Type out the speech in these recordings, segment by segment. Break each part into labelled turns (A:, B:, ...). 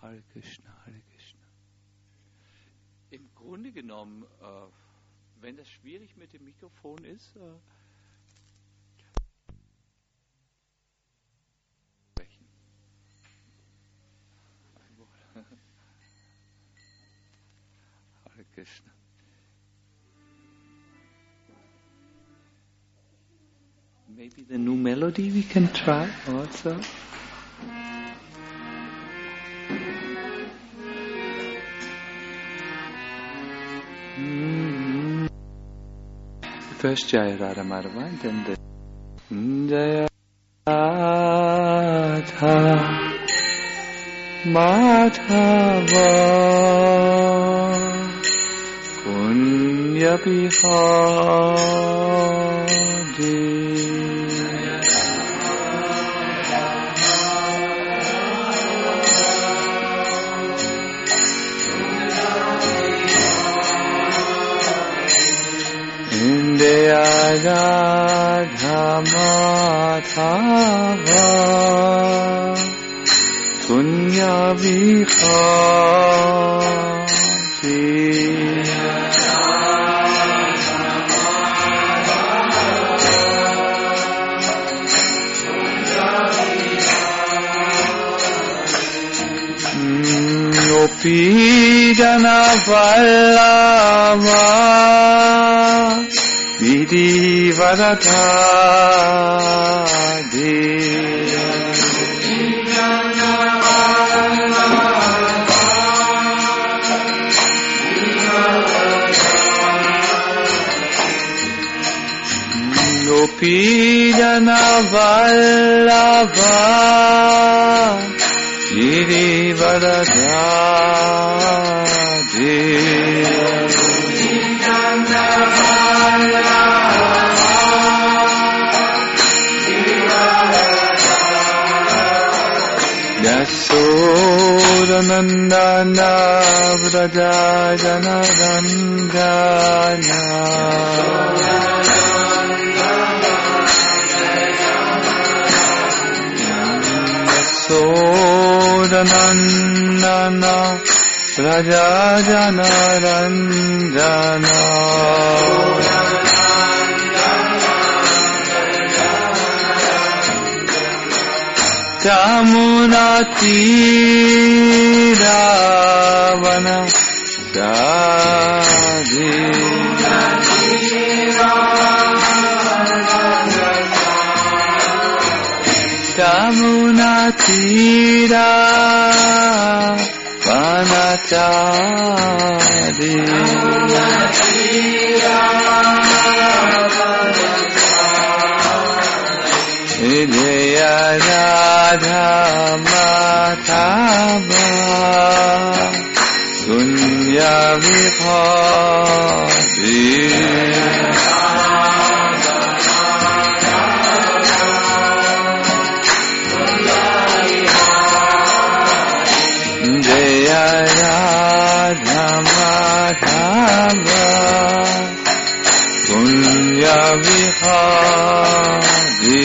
A: Hare Krishna, Hare Krishna. Im Grunde genommen, wenn das schwierig mit dem Mikrofon ist, sprechen. Hare Krishna. Maybe the new melody we can try also. First Jaya Radha Madhava and then the Jaya Radha Madhava Punya Bihari Radha Madhava Punya Bihari Gopi Jana Vallabha Vidhi Varadhadi Gopi Jana Vallabha Vidhi Varadhadi Yasodanandana Vraja Janarandana Yasodanandana Vraja Janarandana Jamuna Tiravana Jadi Jamuna Tiravana Jadi Jaya Radha Madhava Punya Bihari Jaya Radha Madhava Punya Bihari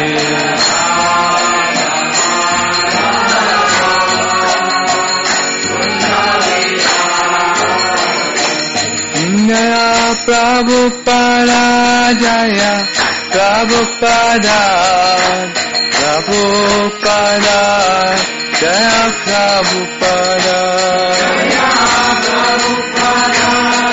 A: Jaya Prabhupada Jaya Prabhupada Prabhupada Jaya Prabhupada Jaya Prabhupada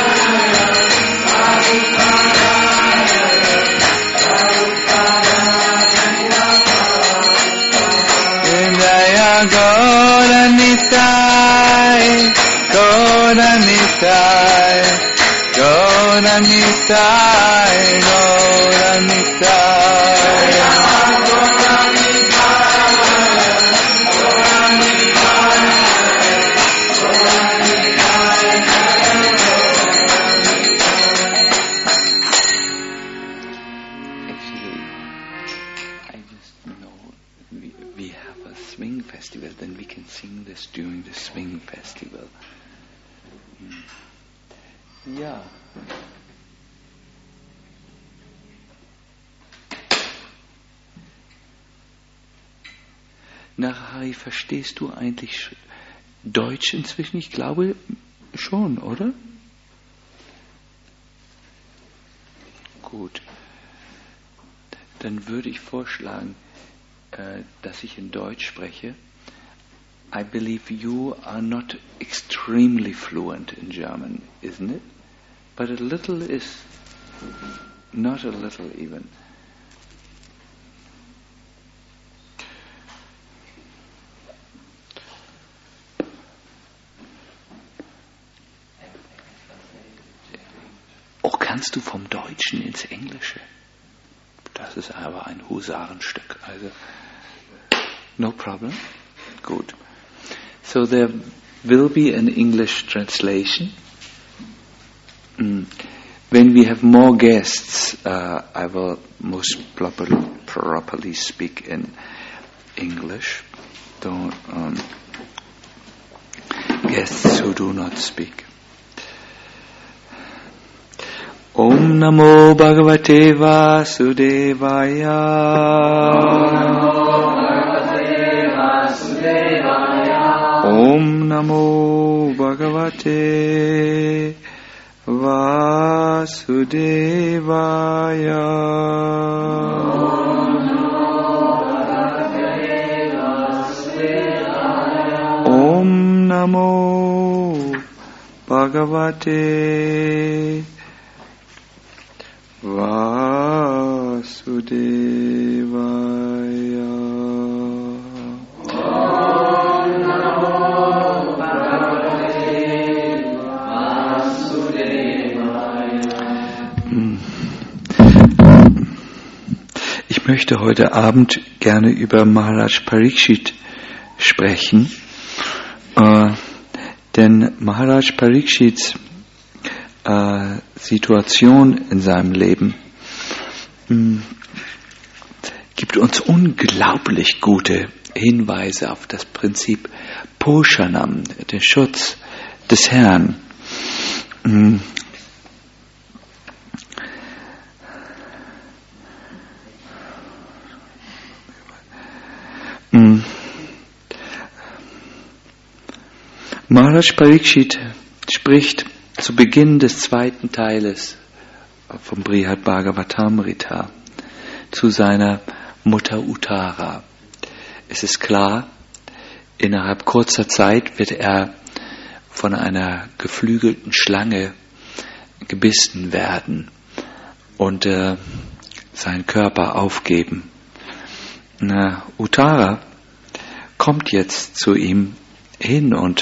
A: Jaya Gaura Nitai Gaura Nitai Gaura Nitai Gaura Nitai Actually, I just know we have a swing festival, then we can sing this during the swing festival. Ja. Na, Hari, verstehst du eigentlich Deutsch inzwischen? Ich glaube schon, oder? Gut. Dann würde ich vorschlagen, dass ich in Deutsch spreche. I believe you are not extremely fluent in German, isn't it? But a little is, not a little even. Oh, kannst du vom Deutschen ins Englische? Das ist aber ein Husarenstück. Also, no problem. Good. So there will be an English translation. When we have more guests, I will most properly speak in English. Don't guests who do not speak. Om Namo Bhagavate Vasudevaya. Om Namo Bhagavate Vasudevaya. Om Namo Bhagavate Vasudevaya. Ich möchte heute Abend gerne über Maharaj Parikshit sprechen, denn Maharaj Parikshits Situation in seinem Leben gibt uns unglaublich gute Hinweise auf das Prinzip Poshanam, den Schutz des Herrn. Maharaj Parikshit spricht zu Beginn des zweiten Teiles vom Brihad Bhagavatamrita zu seiner Mutter Uttara. Es ist klar, innerhalb kurzer Zeit wird er von einer geflügelten Schlange gebissen werden und seinen Körper aufgeben. Uttara kommt jetzt zu ihm hin und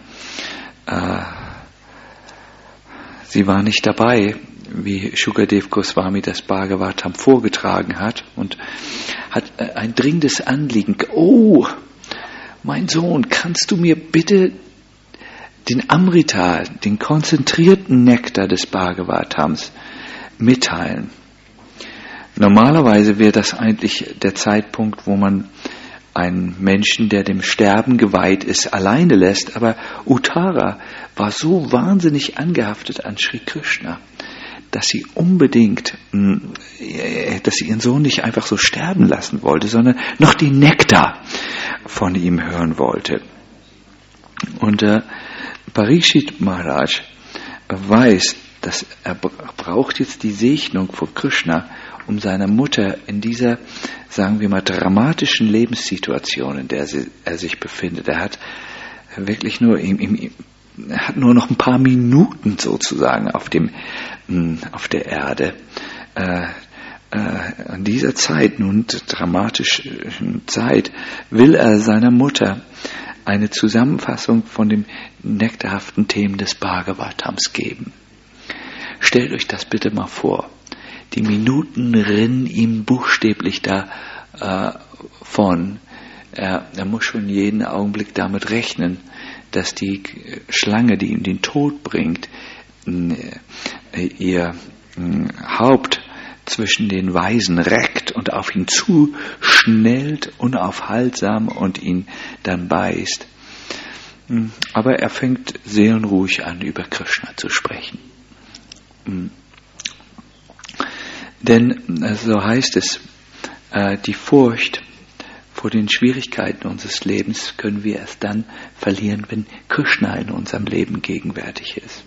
A: sie war nicht dabei, wie Shukadev Goswami das Bhagavatam vorgetragen hat und hat ein dringendes Anliegen. Oh, mein Sohn, kannst du mir bitte den Amrita, den konzentrierten Nektar des Bhagavatams mitteilen? Normalerweise wäre das eigentlich der Zeitpunkt, wo man einen Menschen, der dem Sterben geweiht ist, alleine lässt. Aber Uttara war so wahnsinnig angehaftet an Sri Krishna, dass sie unbedingt, dass sie ihren Sohn nicht einfach so sterben lassen wollte, sondern noch den Nektar von ihm hören wollte. Und Parikshit Maharaj weiß, dass er braucht jetzt die Segnung von Krishna, um seiner Mutter in dieser, sagen wir mal, dramatischen Lebenssituation, in der er sich befindet. Er hat wirklich nur, er hat nur noch ein paar Minuten sozusagen auf der Erde. An dieser Zeit, nun dramatischen Zeit, will er seiner Mutter eine Zusammenfassung von den nektarhaften Themen des Bhagavatams geben. Stellt euch das bitte mal vor. Die Minuten rinnen ihm buchstäblich davon. Er muss schon jeden Augenblick damit rechnen, dass die Schlange, die ihm den Tod bringt, ihr Haupt zwischen den Weisen reckt und auf ihn zuschnellt, unaufhaltsam, und ihn dann beißt. Aber er fängt seelenruhig an, über Krishna zu sprechen. Denn, so heißt es, die Furcht vor den Schwierigkeiten unseres Lebens können wir erst dann verlieren, wenn Krishna in unserem Leben gegenwärtig ist.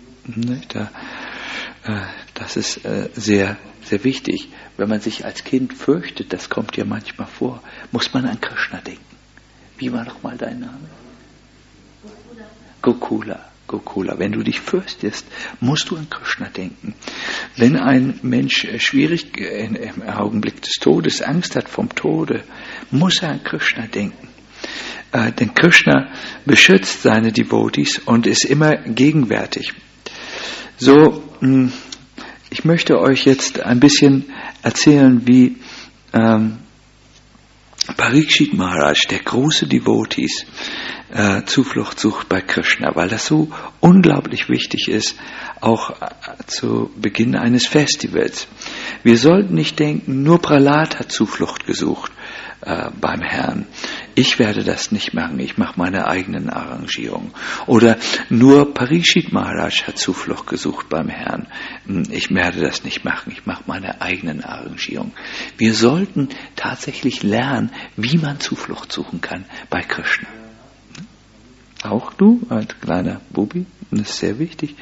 A: Das ist sehr, sehr wichtig. Wenn man sich als Kind fürchtet, das kommt ja manchmal vor, muss man an Krishna denken. Wie war nochmal dein Name? Gokula. Wenn du dich fürchtest, musst du an Krishna denken. Wenn ein Mensch schwierig im Augenblick des Todes Angst hat vom Tode, muss er an Krishna denken. Denn Krishna beschützt seine Devotees und ist immer gegenwärtig. So, ich möchte euch jetzt ein bisschen erzählen, wie Parikshit Maharaj, der große Devotees, Zuflucht sucht bei Krishna, weil das so unglaublich wichtig ist, auch zu Beginn eines Festivals. Wir sollten nicht denken, nur Prahlad hat Zuflucht gesucht beim Herrn. Ich werde das nicht machen, ich mache meine eigenen Arrangierungen. Oder nur Parikshit Maharaj hat Zuflucht gesucht beim Herrn. Ich werde das nicht machen, ich mache meine eigenen Arrangierungen. Wir sollten tatsächlich lernen, wie man Zuflucht suchen kann bei Krishna. Auch du, als kleiner Bubi, das ist sehr wichtig,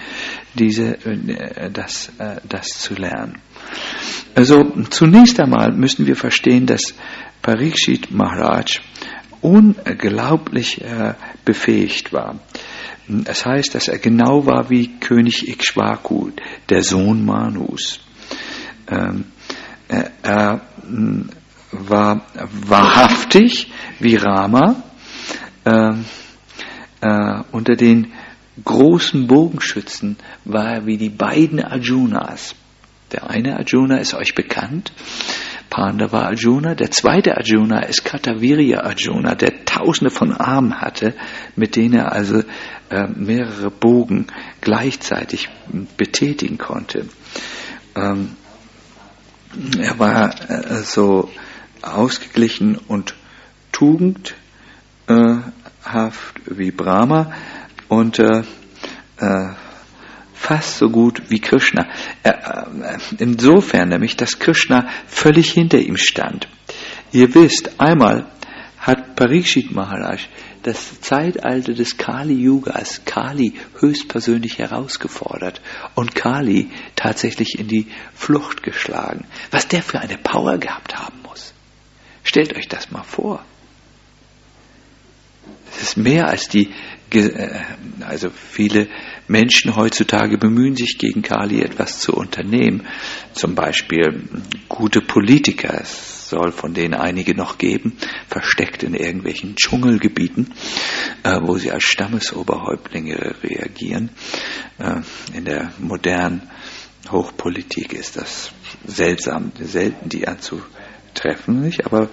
A: das zu lernen. Also zunächst einmal müssen wir verstehen, dass Parikshit Maharaj unglaublich befähigt war. Es heißt, dass er genau war wie König Ikshvaku, der Sohn Manus. Er war wahrhaftig wie Rama. Unter den großen Bogenschützen war er wie die beiden Arjunas. Der eine Arjuna ist euch bekannt, Pandava Arjuna. Der zweite Arjuna ist Kartavirya Arjuna, der Tausende von Armen hatte, mit denen er also mehrere Bogen gleichzeitig betätigen konnte. Er war so ausgeglichen und tugendhaft wie Brahma und fast so gut wie Krishna. Insofern nämlich, dass Krishna völlig hinter ihm stand. Ihr wisst, einmal hat Parikshit Maharaj das Zeitalter des Kali-Yugas, Kali höchstpersönlich herausgefordert und Kali tatsächlich in die Flucht geschlagen. Was der für eine Power gehabt haben muss. Stellt euch das mal vor. Es ist mehr als also viele Menschen heutzutage bemühen sich gegen Kali etwas zu unternehmen. Zum Beispiel gute Politiker, es soll von denen einige noch geben, versteckt in irgendwelchen Dschungelgebieten, wo sie als Stammesoberhäuptlinge reagieren. In der modernen Hochpolitik ist das selten die anzutreffen, nicht? Aber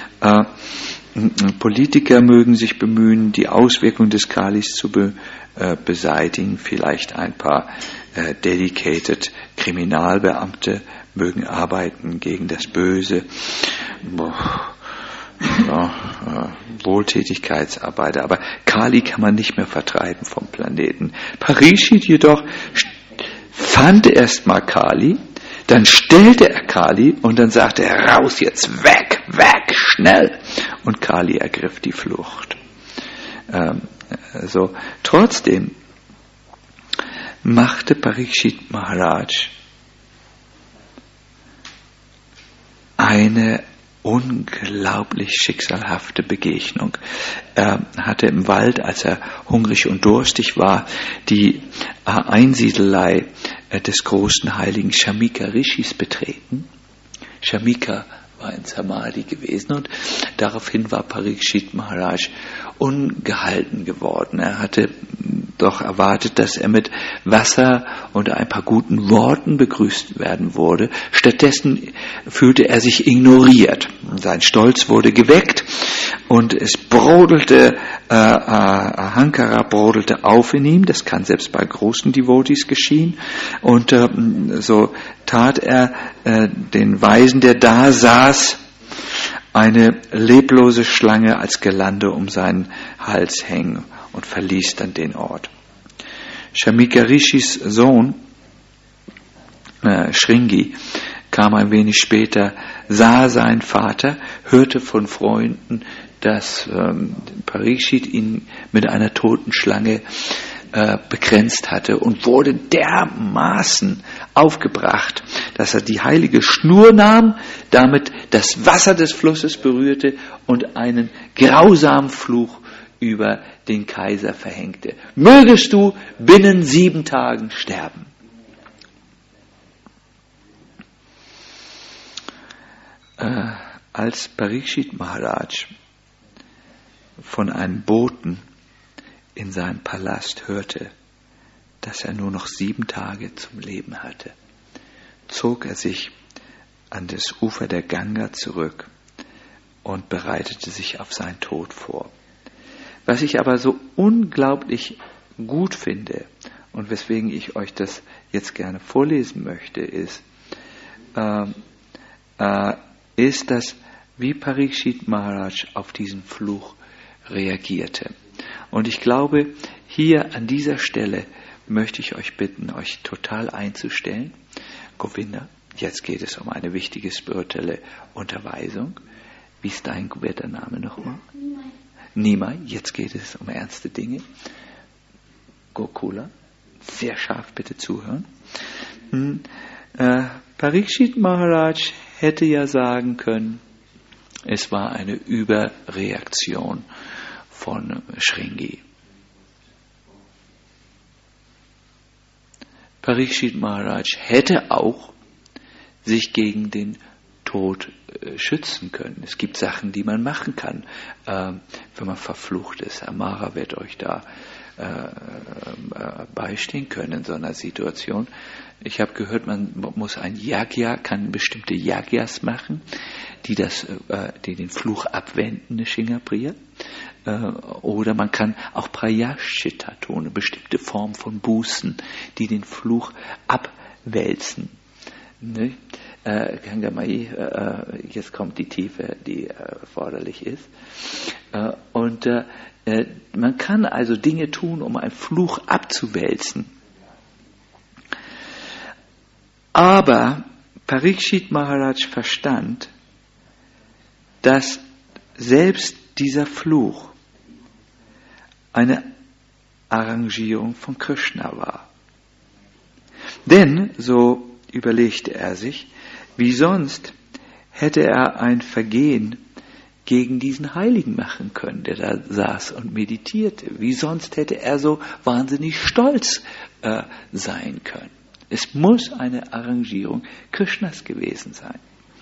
A: Politiker mögen sich bemühen, die Auswirkungen des Kalis zu beseitigen. Vielleicht ein paar dedicated Kriminalbeamte mögen arbeiten gegen das Böse. Wohltätigkeitsarbeiter. Aber Kali kann man nicht mehr vertreiben vom Planeten. Parikshit jedoch fand erstmal Kali, dann stellte er Kali und dann sagte er, raus jetzt, weg, schnell. Und Kali ergriff die Flucht. Trotzdem machte Parikshit Maharaj eine unglaublich schicksalhafte Begegnung. Er hatte im Wald, als er hungrig und durstig war, die Einsiedelei des großen heiligen Shamika Rishis betreten. Shamika war in Samadhi gewesen und daraufhin war Parikshit Maharaj ungehalten geworden. Er hatte doch erwartet, dass er mit Wasser und ein paar guten Worten begrüßt werden würde. Stattdessen fühlte er sich ignoriert. Sein Stolz wurde geweckt und es brodelte, Ahankara brodelte auf in ihm. Das kann selbst bei großen Devotees geschehen. Und so tat er den Weisen, der da saß, eine leblose Schlange als Girlande um seinen Hals hängen und verließ dann den Ort. Shamika Rishis Sohn, Shringi, kam ein wenig später, sah sein Vater, hörte von Freunden, dass Parikshit ihn mit einer toten Schlange begrenzt hatte und wurde dermaßen aufgebracht, dass er die heilige Schnur nahm, damit das Wasser des Flusses berührte und einen grausamen Fluch über den Kaiser verhängte. Mögest du binnen 7 Tagen sterben. Als Parikshit Maharaj von einem Boten in seinem Palast hörte, dass er nur noch 7 Tage zum Leben hatte, zog er sich an das Ufer der Ganga zurück und bereitete sich auf seinen Tod vor. Was ich aber so unglaublich gut finde und weswegen ich euch das jetzt gerne vorlesen möchte, ist, dass wie Parikshit Maharaj auf diesen Fluch reagierte. Und ich glaube, hier an dieser Stelle möchte ich euch bitten, euch total einzustellen. Govinda, jetzt geht es um eine wichtige spirituelle Unterweisung. Wie ist dein Name nochmal? Nimai, jetzt geht es um ernste Dinge. Gokula, sehr scharf bitte zuhören. Parikshit Maharaj hätte ja sagen können, es war eine Überreaktion von Shringi. Parikshit Maharaj hätte auch sich gegen den Tod schützen können. Es gibt Sachen, die man machen kann, wenn man verflucht ist. Amara wird euch da beistehen können in so einer Situation. Ich habe gehört, man muss ein Yagya, kann bestimmte Yagyas machen, die den Fluch abwenden, eine Shingapriya. Oder man kann auch Prayashchitta tun, eine bestimmte Form von Bußen, die den Fluch abwälzen. Ne? Jetzt kommt die Tiefe, die erforderlich ist. Man kann also Dinge tun, um einen Fluch abzuwälzen. Aber Parikshit Maharaj verstand, dass selbst dieser Fluch eine Arrangierung von Krishna war. Denn, so überlegte er sich, wie sonst hätte er ein Vergehen gegen diesen Heiligen machen können, der da saß und meditierte. Wie sonst hätte er so wahnsinnig stolz sein können. Es muss eine Arrangierung Krishnas gewesen sein.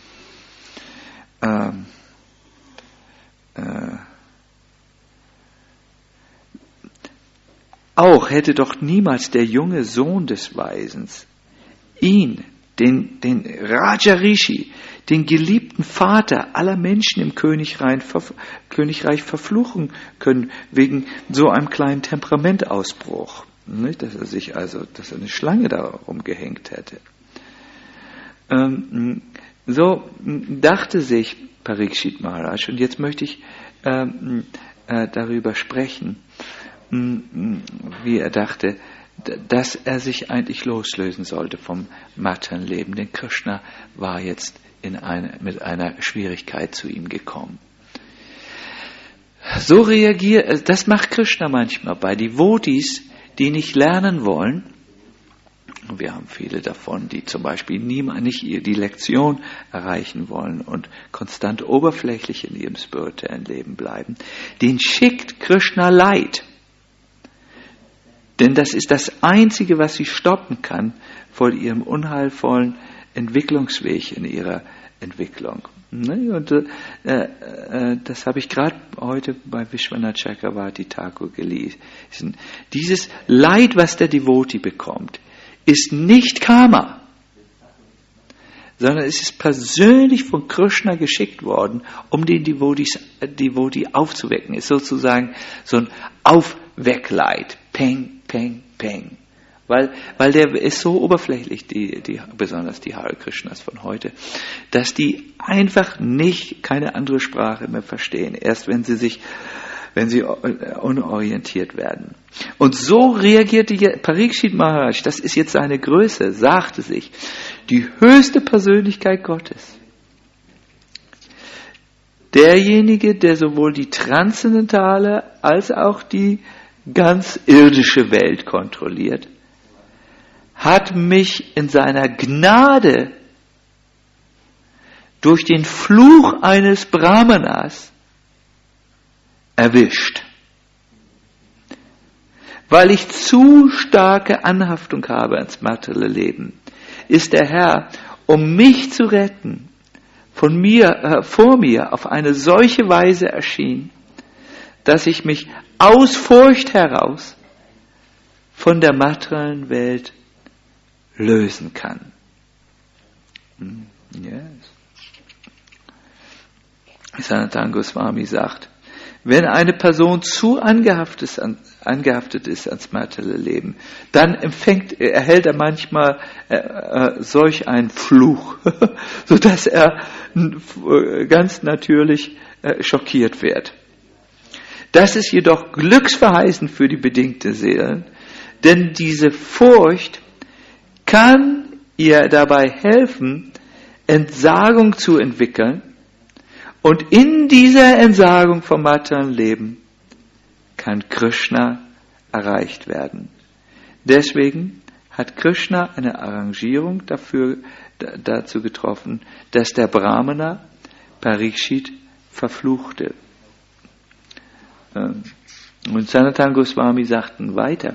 A: Auch hätte doch niemals der junge Sohn des Weisens ihn, den Raja Rishi, den geliebten Vater aller Menschen im Königreich verfluchen können, wegen so einem kleinen Temperamentausbruch. Nicht, dass er eine Schlange darum gehängt hätte. So dachte sich Parikshit Maharaj, und jetzt möchte ich darüber sprechen, wie er dachte, dass er sich eigentlich loslösen sollte vom Materienleben, denn Krishna war jetzt mit einer Schwierigkeit zu ihm gekommen. So das macht Krishna manchmal bei Devotis, die nicht lernen wollen. Wir haben viele davon, die zum Beispiel nicht die Lektion erreichen wollen und konstant oberflächlich in ihrem spirituellen Leben bleiben. Den schickt Krishna Leid. Denn das ist das Einzige, was sie stoppen kann vor ihrem unheilvollen Entwicklungsweg in ihrer Entwicklung. Und das habe ich gerade heute bei Vishwanath Chakravarti Thakur gelesen. Dieses Leid, was der Devotee bekommt, ist nicht Karma, sondern es ist persönlich von Krishna geschickt worden, um den Devotee aufzuwecken. Es ist sozusagen so ein Aufweckleid. Peng, peng, peng. Weil der ist so oberflächlich, besonders die Hare Krishnas von heute, dass die einfach keine andere Sprache mehr verstehen, erst wenn sie unorientiert werden. Und so reagierte Parikshit Maharaj, das ist jetzt seine Größe, sagte sich, die höchste Persönlichkeit Gottes. Derjenige, der sowohl die transzendentale als auch die ganz irdische Welt kontrolliert, hat mich in seiner Gnade durch den Fluch eines Brahmanas erwischt. Weil ich zu starke Anhaftung habe ans materielle Leben, ist der Herr, um mich zu retten, vor mir auf eine solche Weise erschienen, dass ich mich aus Furcht heraus von der materiellen Welt lösen kann. Yes. Sanatana Goswami sagt, wenn eine Person zu angehaftet ist ans materielle Leben, dann erhält er manchmal solch einen Fluch, sodass er ganz natürlich schockiert wird. Das ist jedoch glücksverheißend für die bedingte Seelen, denn diese Furcht kann ihr dabei helfen, Entsagung zu entwickeln, und in dieser Entsagung vom materiellen Leben kann Krishna erreicht werden. Deswegen hat Krishna eine Arrangierung dazu getroffen, dass der Brahmana Parikshit verfluchte. Und Sanatana Goswami sagten weiter,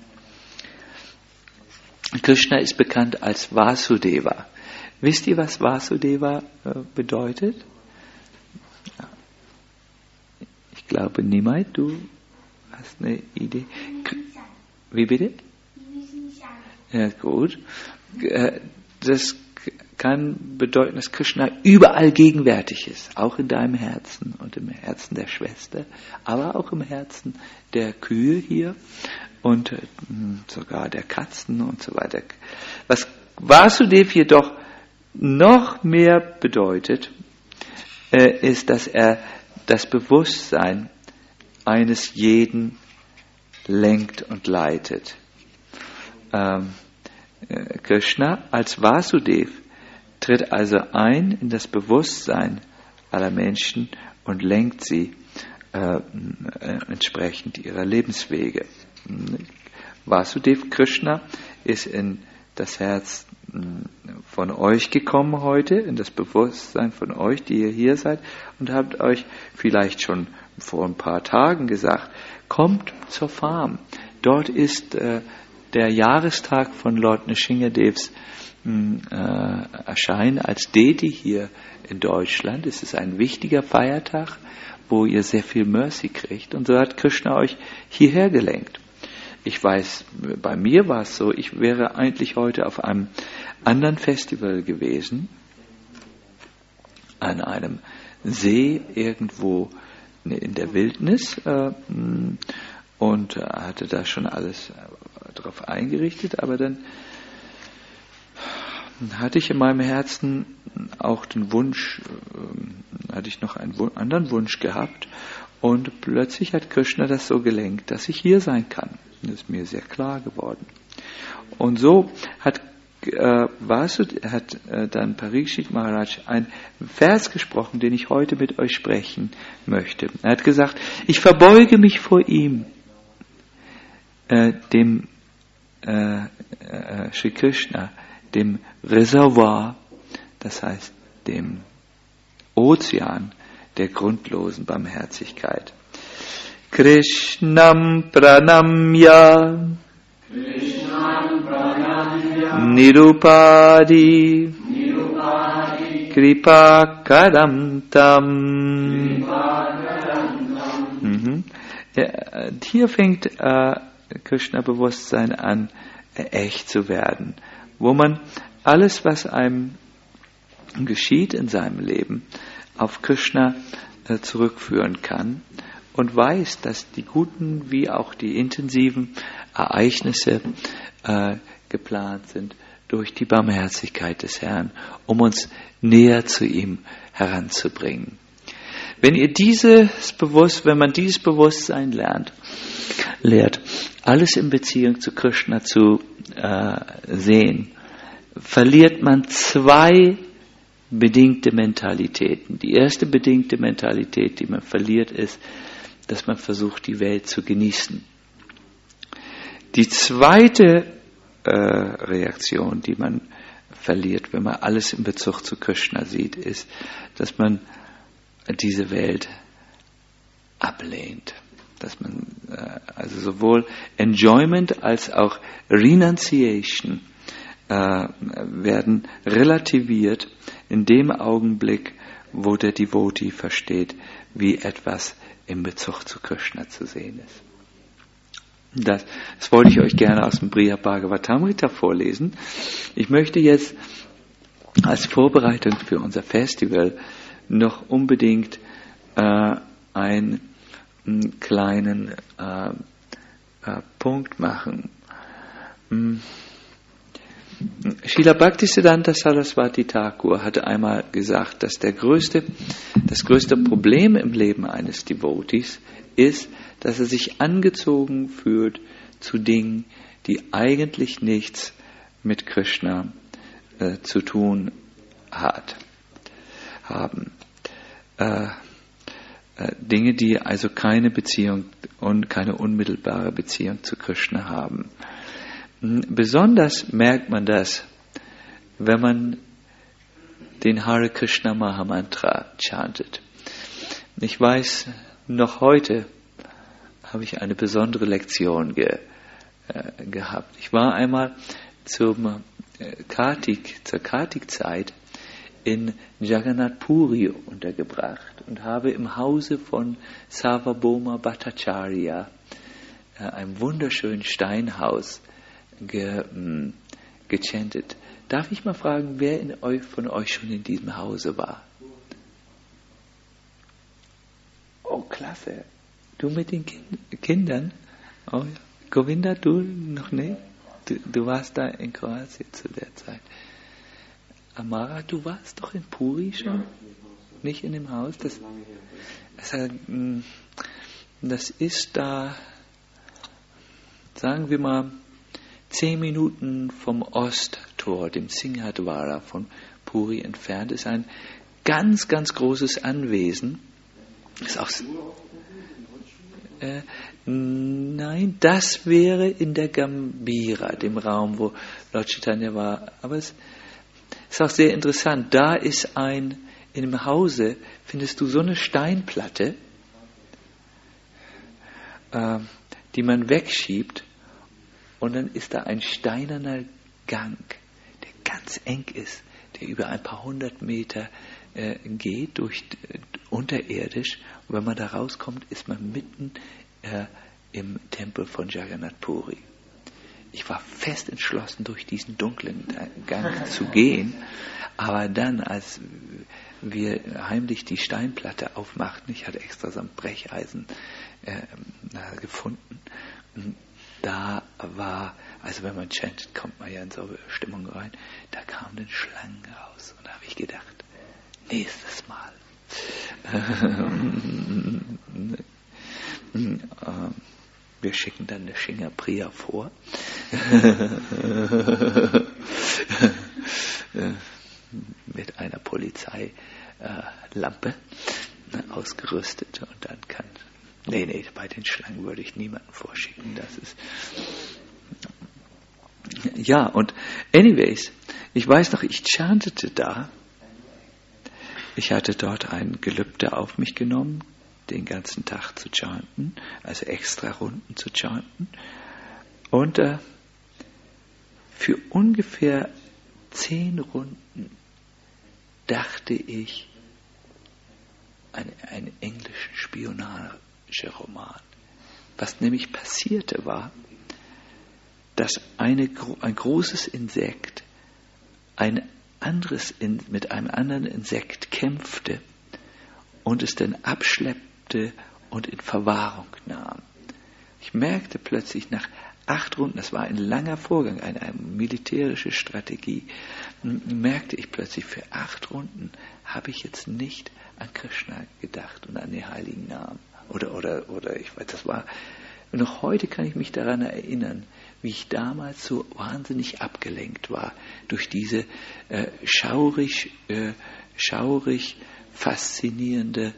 A: Krishna ist bekannt als Vasudeva. Wisst ihr, was Vasudeva bedeutet? Ich glaube, Nimai, du hast eine Idee. Wie bitte? Ja, gut. Das kann bedeuten, dass Krishna überall gegenwärtig ist, auch in deinem Herzen und im Herzen der Schwester, aber auch im Herzen der Kühe hier und sogar der Katzen und so weiter. Was Vasudev jedoch noch mehr bedeutet, ist, dass er das Bewusstsein eines jeden lenkt und leitet. Krishna als Vasudev tritt also ein in das Bewusstsein aller Menschen und lenkt sie entsprechend ihrer Lebenswege. Vasudev Krishna ist in das Herz von euch gekommen heute, in das Bewusstsein von euch, die ihr hier seid, und habt euch vielleicht schon vor ein paar Tagen gesagt, kommt zur Farm. Dort ist der Jahrestag von Lord Nrsingadevs Erscheinen als Deity hier in Deutschland. Es ist ein wichtiger Feiertag, wo ihr sehr viel Mercy kriegt. Und so hat Krishna euch hierher gelenkt. Ich weiß, bei mir war es so, ich wäre eigentlich heute auf einem anderen Festival gewesen, an einem See irgendwo in der Wildnis und hatte da schon alles drauf eingerichtet, aber dann hatte ich in meinem Herzen auch den Wunsch, hatte ich noch einen anderen Wunsch gehabt und plötzlich hat Krishna das so gelenkt, dass ich hier sein kann. Das ist mir sehr klar geworden. Und so hat dann Parikshit Maharaj einen Vers gesprochen, den ich heute mit euch sprechen möchte. Er hat gesagt, ich verbeuge mich vor ihm, dem Sri Krishna, dem Reservoir, das heißt dem Ozean der grundlosen Barmherzigkeit. Krishnam pranamya Nirupadi Kripa Kadamtam. Hier fängt Krishna Bewusstsein an, echt zu werden, wo man alles, was einem geschieht in seinem Leben, auf Krishna zurückführen kann und weiß, dass die guten wie auch die intensiven Ereignisse geplant sind durch die Barmherzigkeit des Herrn, um uns näher zu ihm heranzubringen. Wenn man dieses Bewusstsein lehrt, alles in Beziehung zu Krishna zu sehen, verliert man zwei bedingte Mentalitäten. Die erste bedingte Mentalität, die man verliert, ist, dass man versucht, die Welt zu genießen. Die zweite Reaktion, die man verliert, wenn man alles in Bezug zu Krishna sieht, ist, dass man diese Welt ablehnt. Dass man also sowohl Enjoyment als auch Renunciation werden relativiert in dem Augenblick, wo der Devotee versteht, wie etwas in Bezug zu Krishna zu sehen ist. Das wollte ich euch gerne aus dem Brihad Bhagavatamrita vorlesen. Ich möchte jetzt als Vorbereitung für unser Festival noch unbedingt einen kleinen Punkt machen. Srila Bhaktisiddhanta Saraswati Thakur hatte einmal gesagt, dass das größte Problem im Leben eines Devotees ist, dass er sich angezogen fühlt zu Dingen, die eigentlich nichts mit Krishna zu tun haben. Dinge, die also keine Beziehung und keine unmittelbare Beziehung zu Krishna haben. Besonders merkt man das, wenn man den Hare Krishna Mahamantra chantet. Ich weiß, noch heute habe ich eine besondere Lektion gehabt. Ich war einmal zur Kartik-Zeit in Jagannath Puri untergebracht und habe im Hause von Sarvabhauma Bhattacharya, einem wunderschönen Steinhaus, gechantet. Darf ich mal fragen, wer von euch schon in diesem Hause war? Oh, klasse. Du mit den Kindern? Oh, ja. Govinda, du noch nicht? Du warst da in Kroatien zu der Zeit. Amara, du warst doch in Puri schon? Nicht in dem Haus? Das ist da, sagen wir mal, 10 Minuten vom Osttor, dem Singhadwara von Puri entfernt. Ist ein ganz, ganz großes Anwesen. Ist auch, nein, das wäre in der Gambhira, dem Raum, wo Lord Chaitanya war. Aber es ist auch sehr interessant. Da ist in dem Hause findest du so eine Steinplatte, die man wegschiebt. Und dann ist da ein steinerner Gang, der ganz eng ist, der über ein paar 100 Meter geht, unterirdisch. Und wenn man da rauskommt, ist man mitten im Tempel von Jagannath Puri. Ich war fest entschlossen, durch diesen dunklen Gang zu gehen. Aber dann, als wir heimlich die Steinplatte aufmachten, ich hatte extra so ein Brecheisen gefunden, da war, also wenn man chantet, kommt man ja in so eine Stimmung rein, da kamen dann Schlangen raus. Und da habe ich gedacht, nächstes Mal. Wir schicken dann eine Shinga Priya vor. Mit einer Polizeilampe ausgerüstet. Und dann kann... Nee, bei den Schlangen würde ich niemanden vorschicken. Das ist... Ja, und anyways, ich weiß noch, ich chantete da. Ich hatte dort ein Gelübde auf mich genommen, den ganzen Tag zu chanten, also extra Runden zu chanten. Und für ungefähr 10 Runden dachte ich an einen englischen Spionageroman. Was nämlich passierte war, dass ein großes Insekt mit einem anderen Insekt kämpfte und es dann abschleppte und in Verwahrung nahm. Ich merkte plötzlich nach 8 Runden, das war ein langer Vorgang, eine militärische Strategie, merkte ich plötzlich, für 8 Runden habe ich jetzt nicht an Krishna gedacht und an den heiligen Namen. Oder ich weiß, das war Und noch heute kann ich mich daran erinnern, wie ich damals so wahnsinnig abgelenkt war durch diese schaurig faszinierende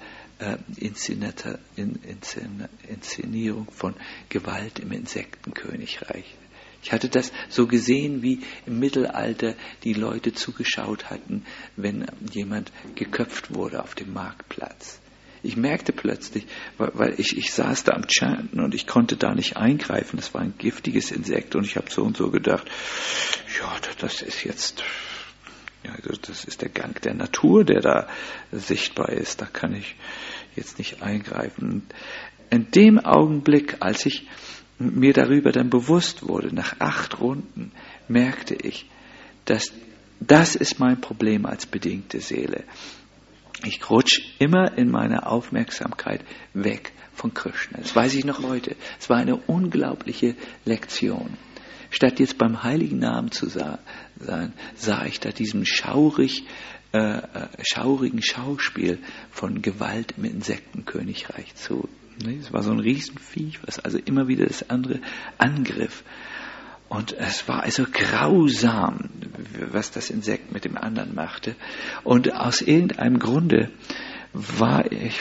A: Inszenierung von Gewalt im Insektenkönigreich. Ich hatte das so gesehen, wie im Mittelalter die Leute zugeschaut hatten, wenn jemand geköpft wurde auf dem Marktplatz. Ich merkte plötzlich, weil ich saß da am Chanten und ich konnte da nicht eingreifen, das war ein giftiges Insekt und ich habe so und so gedacht, ja, das ist jetzt, ja, das ist der Gang der Natur, der da sichtbar ist, da kann ich jetzt nicht eingreifen. In dem Augenblick, als ich mir darüber dann bewusst wurde, nach 8 Runden, merkte ich, dass das ist mein Problem als bedingte Seele. Ich rutsche immer in meiner Aufmerksamkeit weg von Krishna. Das weiß ich noch heute. Es war eine unglaubliche Lektion. Statt jetzt beim Heiligen Namen zu sein, sah ich da diesem schaurigen Schauspiel von Gewalt im Insektenkönigreich zu. Es war so ein Riesenviech, was also immer wieder das andere angriff. Und es war also grausam, was das Insekt mit dem anderen machte. Und aus irgendeinem Grunde war ich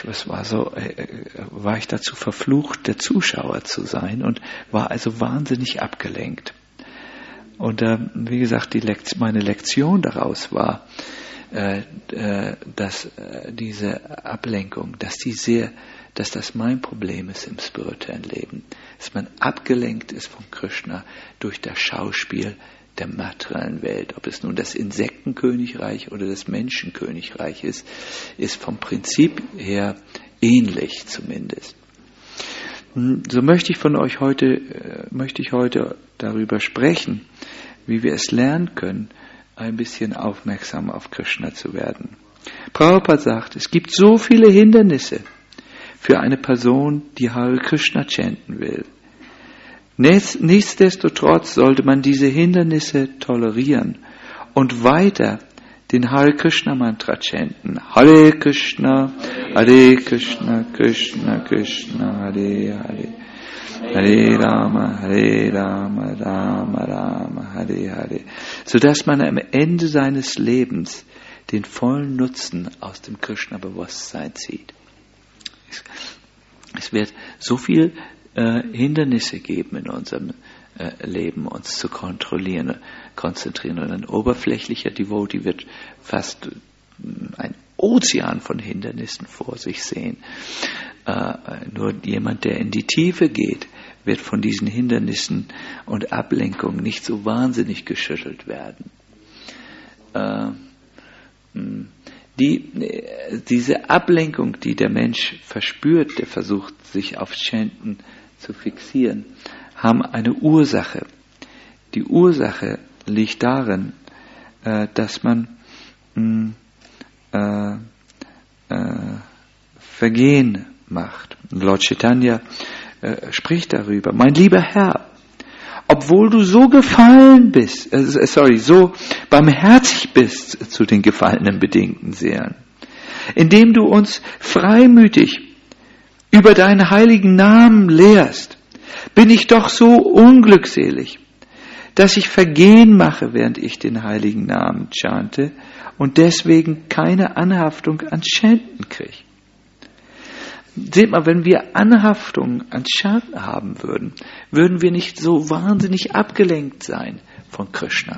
A: dazu verflucht, der Zuschauer zu sein und war also wahnsinnig abgelenkt. Und wie gesagt, meine Lektion daraus war, dass diese Ablenkung, dass das mein Problem ist im spirituellen Leben, dass man abgelenkt ist von Krishna durch das Schauspiel der materiellen Welt. Ob es nun das Insektenkönigreich oder das Menschenkönigreich ist vom Prinzip her ähnlich zumindest. So möchte ich heute darüber sprechen, wie wir es lernen können, ein bisschen aufmerksam auf Krishna zu werden. Prabhupada sagt, es gibt so viele Hindernisse für eine Person, die Hare Krishna chanten will. Nichtsdestotrotz sollte man diese Hindernisse tolerieren und weiter den Hare Krishna Mantra chanten. Hare Krishna, Krishna Krishna, Hare Hare. Hare Rama, Rama Rama, Hare Hare. Sodass man am Ende seines Lebens den vollen Nutzen aus dem Krishna-Bewusstsein zieht. Es wird so viel Hindernisse geben in unserem Leben, uns zu konzentrieren. Und ein oberflächlicher Devotee wird fast ein Ozean von Hindernissen vor sich sehen. Nur jemand, der in die Tiefe geht, wird von diesen Hindernissen und Ablenkungen nicht so wahnsinnig geschüttelt werden. Diese Ablenkung, die der Mensch verspürt, der versucht, sich auf Chanten zu fixieren, haben eine Ursache. Die Ursache liegt darin, dass man Vergehen macht. Lord Chaitanya spricht darüber. Mein lieber Herr, obwohl du so so barmherzig bist zu den gefallenen bedingten Seelen, indem du uns freimütig über deinen heiligen Namen lehrst, bin ich doch so unglückselig, dass ich Vergehen mache, während ich den heiligen Namen chante und deswegen keine Anhaftung ans Chanten kriege. Seht mal, wenn wir Anhaftung ans Chanten haben würden, würden wir nicht so wahnsinnig abgelenkt sein von Krishna.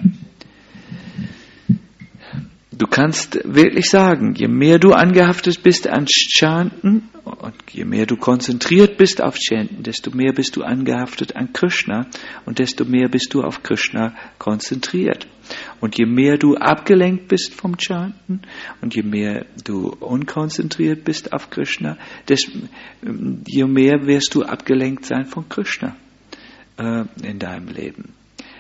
A: Du kannst wirklich sagen, je mehr du angehaftet bist an Chanten und je mehr du konzentriert bist auf Chanten, desto mehr bist du angehaftet an Krishna und desto mehr bist du auf Krishna konzentriert. Und je mehr du abgelenkt bist vom Chanten und je mehr du unkonzentriert bist auf Krishna, je mehr wirst du abgelenkt sein von Krishna in deinem Leben.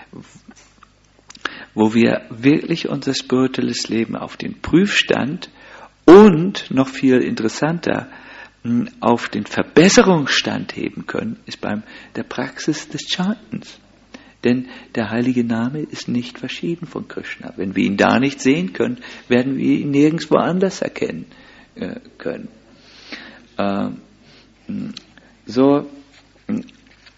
A: Wo wir wirklich unser spirituelles Leben auf den Prüfstand und, noch viel interessanter, auf den Verbesserungsstand heben können, ist bei der Praxis des Chantens. Denn der heilige Name ist nicht verschieden von Krishna. Wenn wir ihn da nicht sehen können, werden wir ihn nirgendwo anders erkennen können.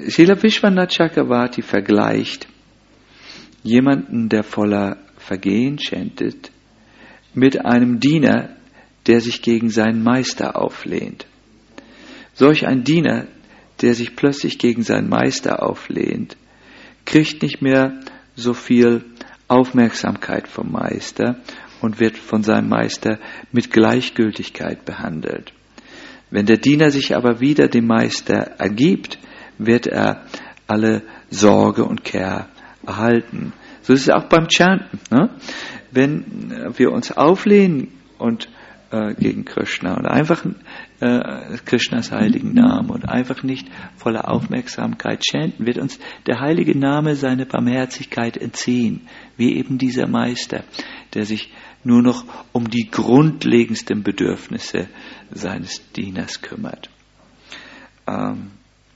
A: Srila Vishwanath Chakravarti vergleicht jemanden, der voller Vergehen chantet, mit einem Diener, der sich gegen seinen Meister auflehnt. Solch ein Diener, der sich plötzlich gegen seinen Meister auflehnt, kriegt nicht mehr so viel Aufmerksamkeit vom Meister und wird von seinem Meister mit Gleichgültigkeit behandelt. Wenn der Diener sich aber wieder dem Meister ergibt, wird er alle Sorge und Care erhalten. So ist es auch beim Chanten. Ne? Wenn wir uns auflehnen und gegen Krishna und einfach Krishnas heiligen Namen und einfach nicht voller Aufmerksamkeit chanten, wird uns der heilige Name seine Barmherzigkeit entziehen, wie eben dieser Meister, der sich nur noch um die grundlegendsten Bedürfnisse seines Dieners kümmert. An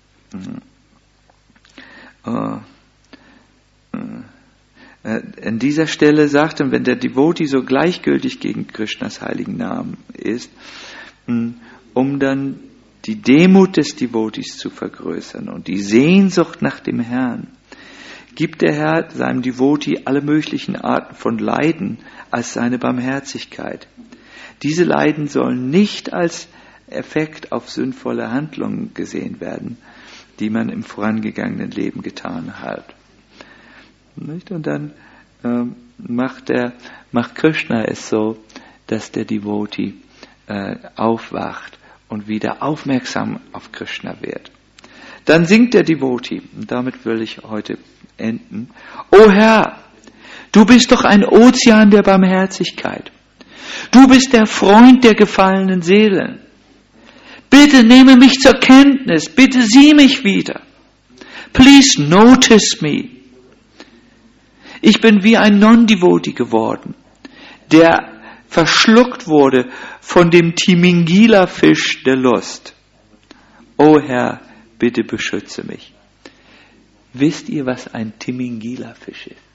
A: dieser Stelle sagt er, wenn der Devotee so gleichgültig gegen Krishnas heiligen Namen ist, um dann die Demut des Devotees zu vergrößern und die Sehnsucht nach dem Herrn, gibt der Herr seinem Devotee alle möglichen Arten von Leiden als seine Barmherzigkeit. Diese Leiden sollen nicht als Effekt auf sinnvolle Handlungen gesehen werden, die man im vorangegangenen Leben getan hat. Und dann macht Krishna es so, dass der Devotee aufwacht und wieder aufmerksam auf Krishna wird. Dann singt der Devotee, und damit will ich heute enden: O Herr, du bist doch ein Ozean der Barmherzigkeit. Du bist der Freund der gefallenen Seelen. Bitte nehme mich zur Kenntnis, bitte sieh mich wieder. Please notice me. Ich bin wie ein Non-Devotee geworden, der verschluckt wurde von dem Timingila-Fisch der Lust. O Herr, bitte beschütze mich. Wisst ihr, was ein Timingila-Fisch ist?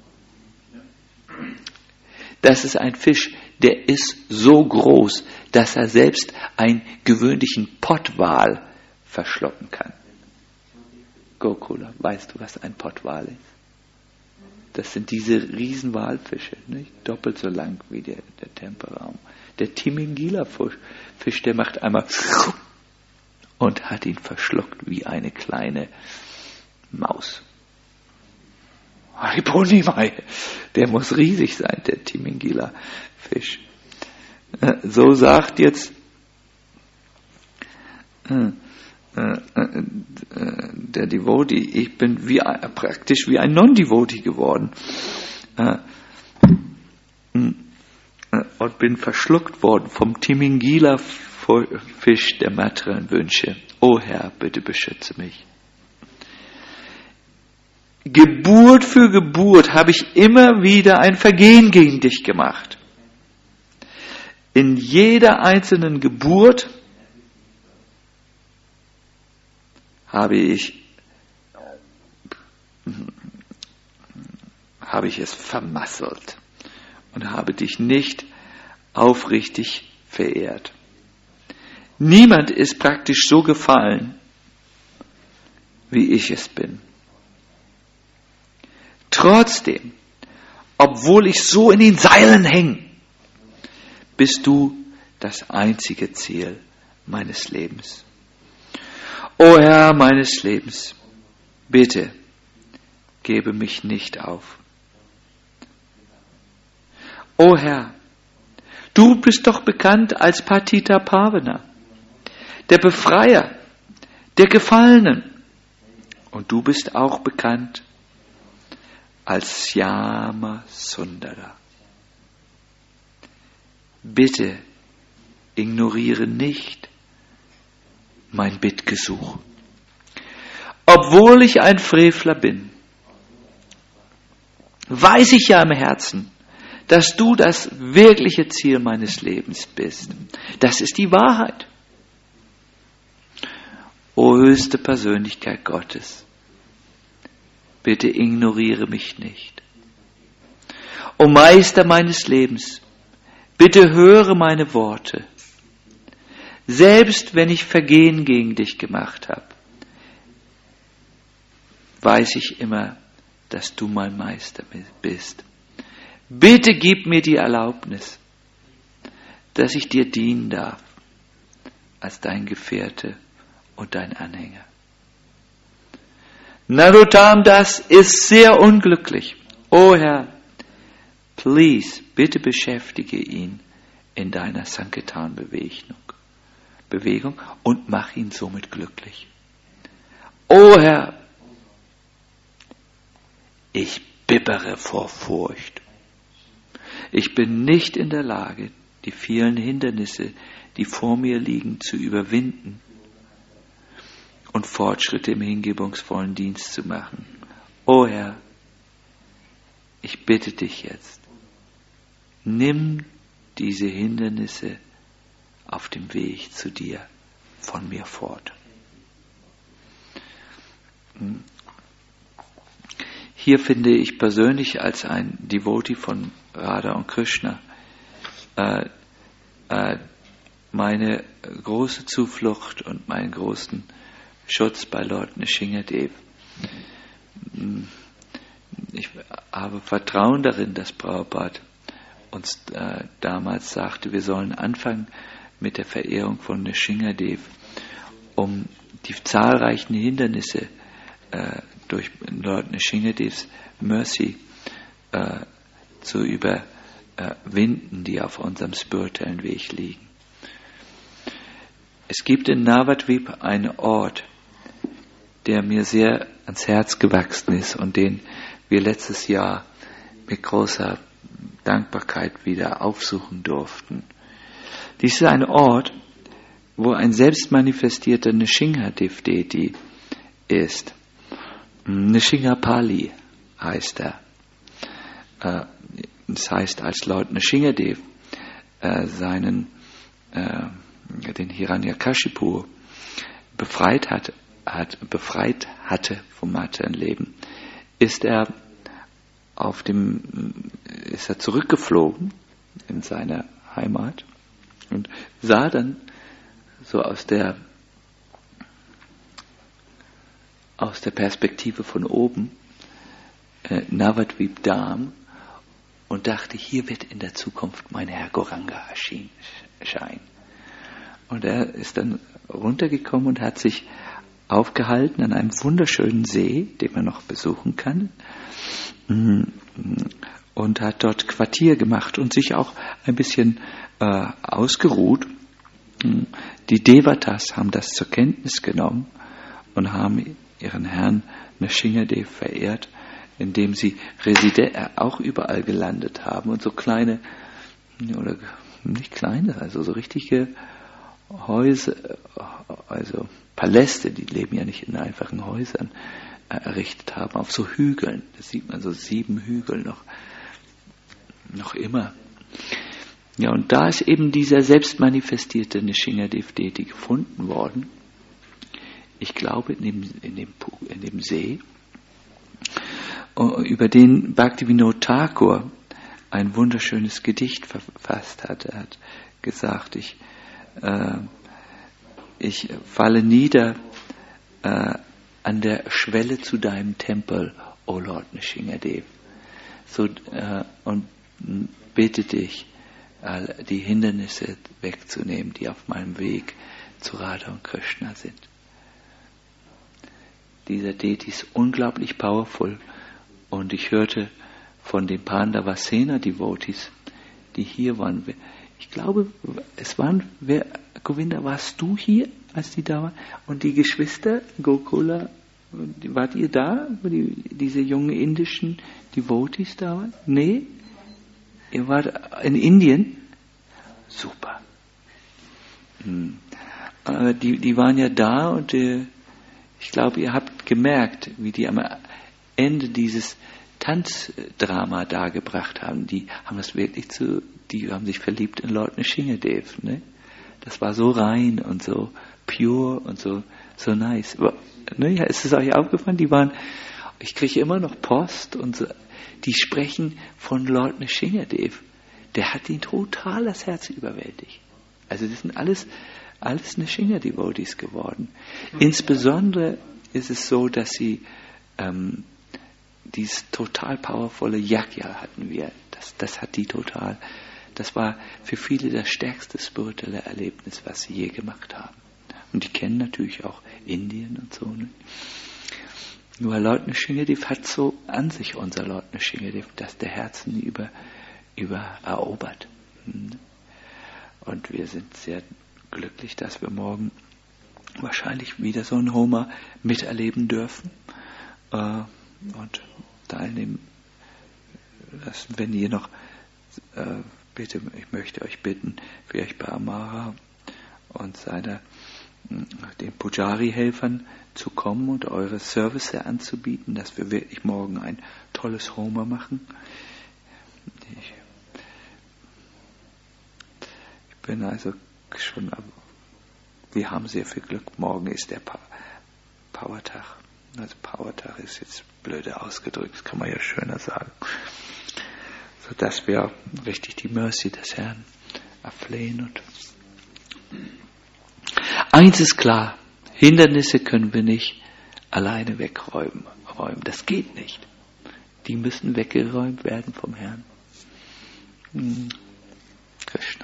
A: Das ist ein Fisch, der ist so groß, dass er selbst einen gewöhnlichen Pottwal verschlucken kann. Gokula, weißt du, was ein Pottwal ist? Das sind diese riesen Walfische, nicht? Doppelt so lang wie der Tempelraum. Der Timingila-Fisch, der macht einmal und hat ihn verschluckt wie eine kleine Maus. Haribonimai, der muss riesig sein, der Timingila-Fisch. So sagt jetzt der Devotee, ich bin praktisch wie ein Non-Devotee geworden und bin verschluckt worden vom Timingila-Fisch der materiellen Wünsche. O Herr, bitte beschütze mich. Geburt für Geburt habe ich immer wieder ein Vergehen gegen dich gemacht. In jeder einzelnen Geburt habe ich es vermasselt und habe dich nicht aufrichtig verehrt. Niemand ist praktisch so gefallen, wie ich es bin. Trotzdem, obwohl ich so in den Seilen hänge, bist du das einzige Ziel meines Lebens. O Herr meines Lebens, bitte, gebe mich nicht auf. O Herr, du bist doch bekannt als Patita Pavana, der Befreier der Gefallenen. Und du bist auch bekannt als Syama Sundara. Bitte ignoriere nicht mein Bittgesuch. Obwohl ich ein Frevler bin, weiß ich ja im Herzen, dass du das wirkliche Ziel meines Lebens bist. Das ist die Wahrheit. O höchste Persönlichkeit Gottes, bitte ignoriere mich nicht. O Meister meines Lebens, bitte höre meine Worte. Selbst wenn ich Vergehen gegen dich gemacht habe, weiß ich immer, dass du mein Meister bist. Bitte gib mir die Erlaubnis, dass ich dir dienen darf, als dein Gefährte und dein Anhänger. Narottam Das ist sehr unglücklich. O Herr, please, bitte beschäftige ihn in deiner Sankirtan-Bewegung und mach ihn somit glücklich. O Herr, ich bibbere vor Furcht. Ich bin nicht in der Lage, die vielen Hindernisse, die vor mir liegen, zu überwinden und Fortschritte im hingebungsvollen Dienst zu machen. O Herr, ich bitte dich jetzt, nimm diese Hindernisse auf dem Weg zu dir von mir fort. Hier finde ich persönlich als ein Devotee von Radha und Krishna meine große Zuflucht und meinen großen Schutz bei Lord Nrsingadev. Ich habe Vertrauen darin, dass Prabhupada uns damals sagte, wir sollen anfangen mit der Verehrung von Nrsingadev, um die zahlreichen Hindernisse durch Lord Nrsingadevs Mercy zu überwinden, die auf unserem spirituellen Weg liegen. Es gibt in Navadvip einen Ort, der mir sehr ans Herz gewachsen ist und den wir letztes Jahr mit großer Dankbarkeit wieder aufsuchen durften. Dies ist ein Ort, wo ein selbstmanifestierter Nrsingadev-Deity ist. Nrsingsapali heißt er. Das heißt, als Lord Nrsingadev den Hiranyakashipu befreit hatte vom Materienleben, ist er zurückgeflogen in seine Heimat und sah dann so aus der Perspektive von oben Navadvip Dham und dachte, hier wird in der Zukunft mein Herr Gauranga erscheinen. Und er ist dann runtergekommen und hat sich aufgehalten an einem wunderschönen See, den man noch besuchen kann, und hat dort Quartier gemacht und sich auch ein bisschen ausgeruht. Die Devatas haben das zur Kenntnis genommen und haben ihren Herrn Nrsingadev verehrt, indem sie auch überall gelandet haben und so kleine, oder nicht kleine, also so richtige Häuser, also Paläste, die leben ja nicht in einfachen Häusern, errichtet haben, auf so Hügeln. Da sieht man so 7 Hügel noch immer. Ja, und da ist eben dieser selbstmanifestierte Nrsingadev-Deity gefunden worden. Ich glaube in dem See, über den Bhaktivinoda Thakur ein wunderschönes Gedicht verfasst hat. Er hat gesagt, ich falle nieder an der Schwelle zu deinem Tempel, O Lord Nrsingadev, und bitte dich, die Hindernisse wegzunehmen, die auf meinem Weg zu Radha und Krishna sind. Dieser Deity ist unglaublich powerful und ich hörte von den Pandavasena Devotees, die hier waren. Ich glaube, Govinda, warst du hier, als die da waren? Und die Geschwister, Gokula, wart ihr da, wo diese jungen indischen Devotees da waren? Nee? Ihr wart in Indien? Super. Die waren ja da und ich glaube, ihr habt gemerkt, wie die am Ende dieses Tanzdrama dargebracht haben. Die haben sich verliebt in Lord Nrsingadev, ne? Das war so rein und so pure und so nice. Aber, ne, ja, ist es euch aufgefallen? Ich kriege immer noch Post und so, die sprechen von Lord Nrsingadev. Der hat ihn total das Herz überwältigt. Also das sind alles Nrsinga-Devotees geworden. Insbesondere ist es so, dass sie dieses total powervolle Yagya hatten wir. Das hat die total. Das war für viele das stärkste spirituelle Erlebnis, was sie je gemacht haben. Und die kennen natürlich auch Indien und so. Ne? Nur Lord Nrsimhadev hat so an sich, unser Lord Nrsimhadev, dass der Herzen erobert. Und wir sind sehr glücklich, dass wir morgen wahrscheinlich wieder so einen Homa miterleben dürfen und teilnehmen lassen. Wenn ihr noch, bitte, ich möchte euch bitten, vielleicht bei Amara und den Pujari-Helfern zu kommen und eure Service anzubieten, dass wir wirklich morgen ein tolles Homa machen. Ich bin also schon, wir haben sehr viel Glück. Morgen ist der Powertag. Also Powertag ist jetzt blöde ausgedrückt, das kann man ja schöner sagen. Sodass wir richtig die Mercy des Herrn erflehen. Und eins ist klar, Hindernisse können wir nicht alleine wegräumen. Das geht nicht. Die müssen weggeräumt werden vom Herrn. Krishna.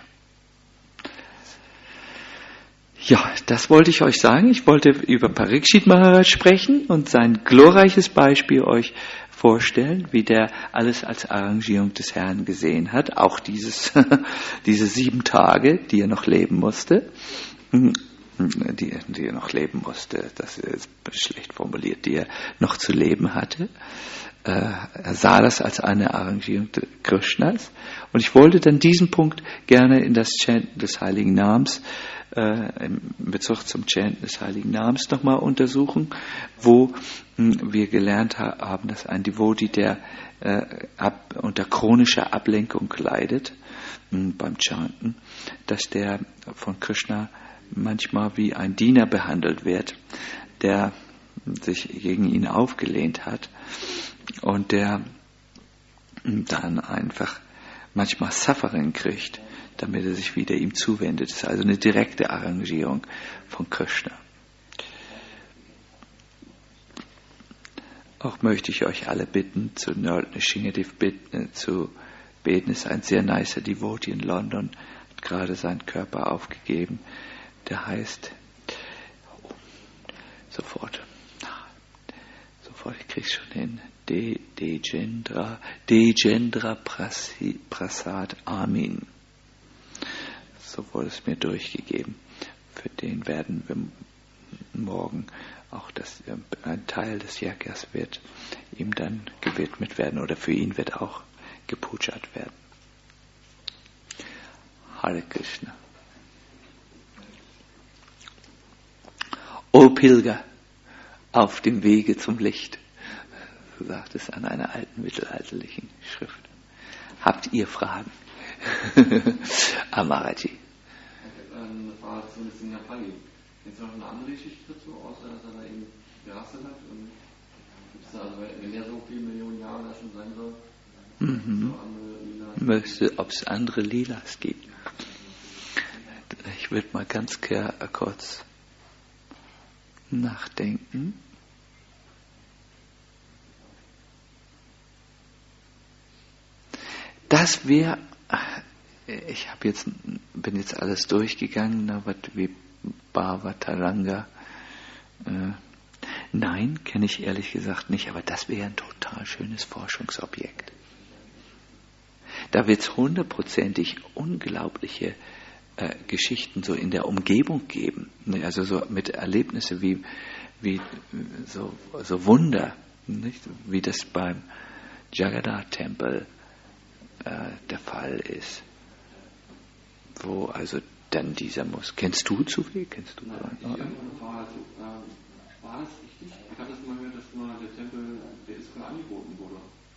A: Ja, das wollte ich euch sagen. Ich wollte über Parikshit Maharaj sprechen und sein glorreiches Beispiel euch vorstellen, wie der alles als Arrangierung des Herrn gesehen hat. Auch diese 7 Tage, die er noch leben musste. Die er noch leben musste, das ist schlecht formuliert, die er noch zu leben hatte. Er sah das als eine Arrangierung Krishnas. Und ich wollte dann diesen Punkt gerne in das Chanten des Heiligen Namens, im Bezug zum Chanten des Heiligen Namens nochmal untersuchen, wo wir gelernt haben, dass ein Devotee, der unter chronischer Ablenkung leidet beim Chanten, dass der von Krishna manchmal wie ein Diener behandelt wird, der sich gegen ihn aufgelehnt hat und der dann einfach manchmal Suffering kriegt, damit er sich wieder ihm zuwendet. Das ist also eine direkte Arrangierung von Krishna. Auch möchte ich euch alle bitten, zu Lord Nrsimhadev zu beten. Ist ein sehr nicer Devotee in London, hat gerade seinen Körper aufgegeben. Der heißt, sofort, ich krieg's schon hin, Dejendra Prasad Amin. So wurde es mir durchgegeben. Für den werden wir morgen auch ein Teil des Yagyas wird ihm dann gewidmet werden oder für ihn wird auch gepujat werden. Hare Krishna. O Pilger, auf dem Wege zum Licht, so sagt es an einer alten mittelalterlichen Schrift. Habt ihr Fragen? Amaraji.
B: Das war zumindest in Japani. Jetzt noch eine andere Geschichte dazu, außer dass er da eben gerastet hat. Und gibt's da, also, wenn er so viele Millionen Jahre da schon sein soll,
A: ob es andere Lilas gibt. Ich würde mal ganz kurz nachdenken. Das wäre, bin jetzt alles durchgegangen, Bhavataranga. Nein, kenne ich ehrlich gesagt nicht, aber das wäre ein total schönes Forschungsobjekt. Da wird es hundertprozentig unglaubliche Geschichten so in der Umgebung geben, also so mit Erlebnissen wie so Wunder, nicht? Wie das beim Jagannath-Tempel der Fall ist, wo also dann dieser kennst du zu viel? Kennst du?
B: Nein, war das richtig? Ich habe das mal gehört, dass mal der Tempel der Iskon angeboten wurde.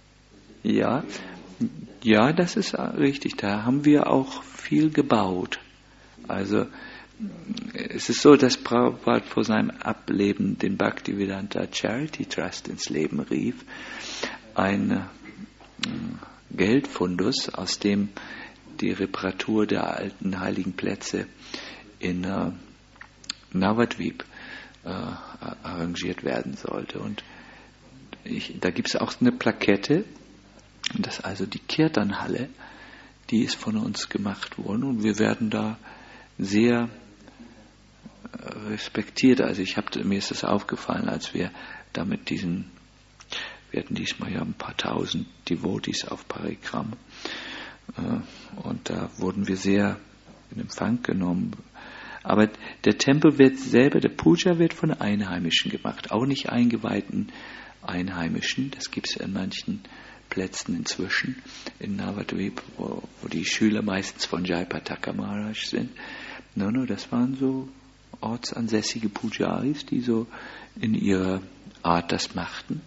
A: Ja, das ist richtig. Da haben wir auch viel gebaut. Also es ist so, dass Prabhupada vor seinem Ableben den Bhaktivedanta Charity Trust ins Leben rief. Ein Geldfundus, aus dem die Reparatur der alten heiligen Plätze in Navadvip arrangiert werden sollte. Und da gibt es auch eine Plakette, das ist also die Kirtanhalle, die ist von uns gemacht worden und wir werden da sehr respektiert. Also mir ist das aufgefallen, als wir da mit wir hatten diesmal ja ein paar tausend Devotees auf Parikrama und da wurden wir sehr in Empfang genommen. Aber der Tempel wird selber, der Puja wird von Einheimischen gemacht, auch nicht eingeweihten Einheimischen. Das gibt es an manchen Plätzen inzwischen in Navadvip, wo die Schüler meistens von Jayapataka Maharaj sind. No, das waren so ortsansässige Pujaris, die so in ihrer Art das machten.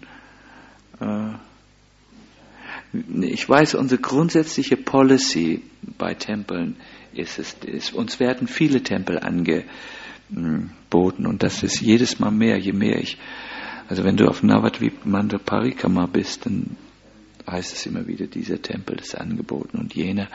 A: Ich weiß, unsere grundsätzliche Policy bei Tempeln ist, uns werden viele Tempel angeboten und das ist jedes Mal mehr, je mehr also wenn du auf Navadvip Mandal Parikrama bist, dann heißt es immer wieder, dieser Tempel ist angeboten und jener,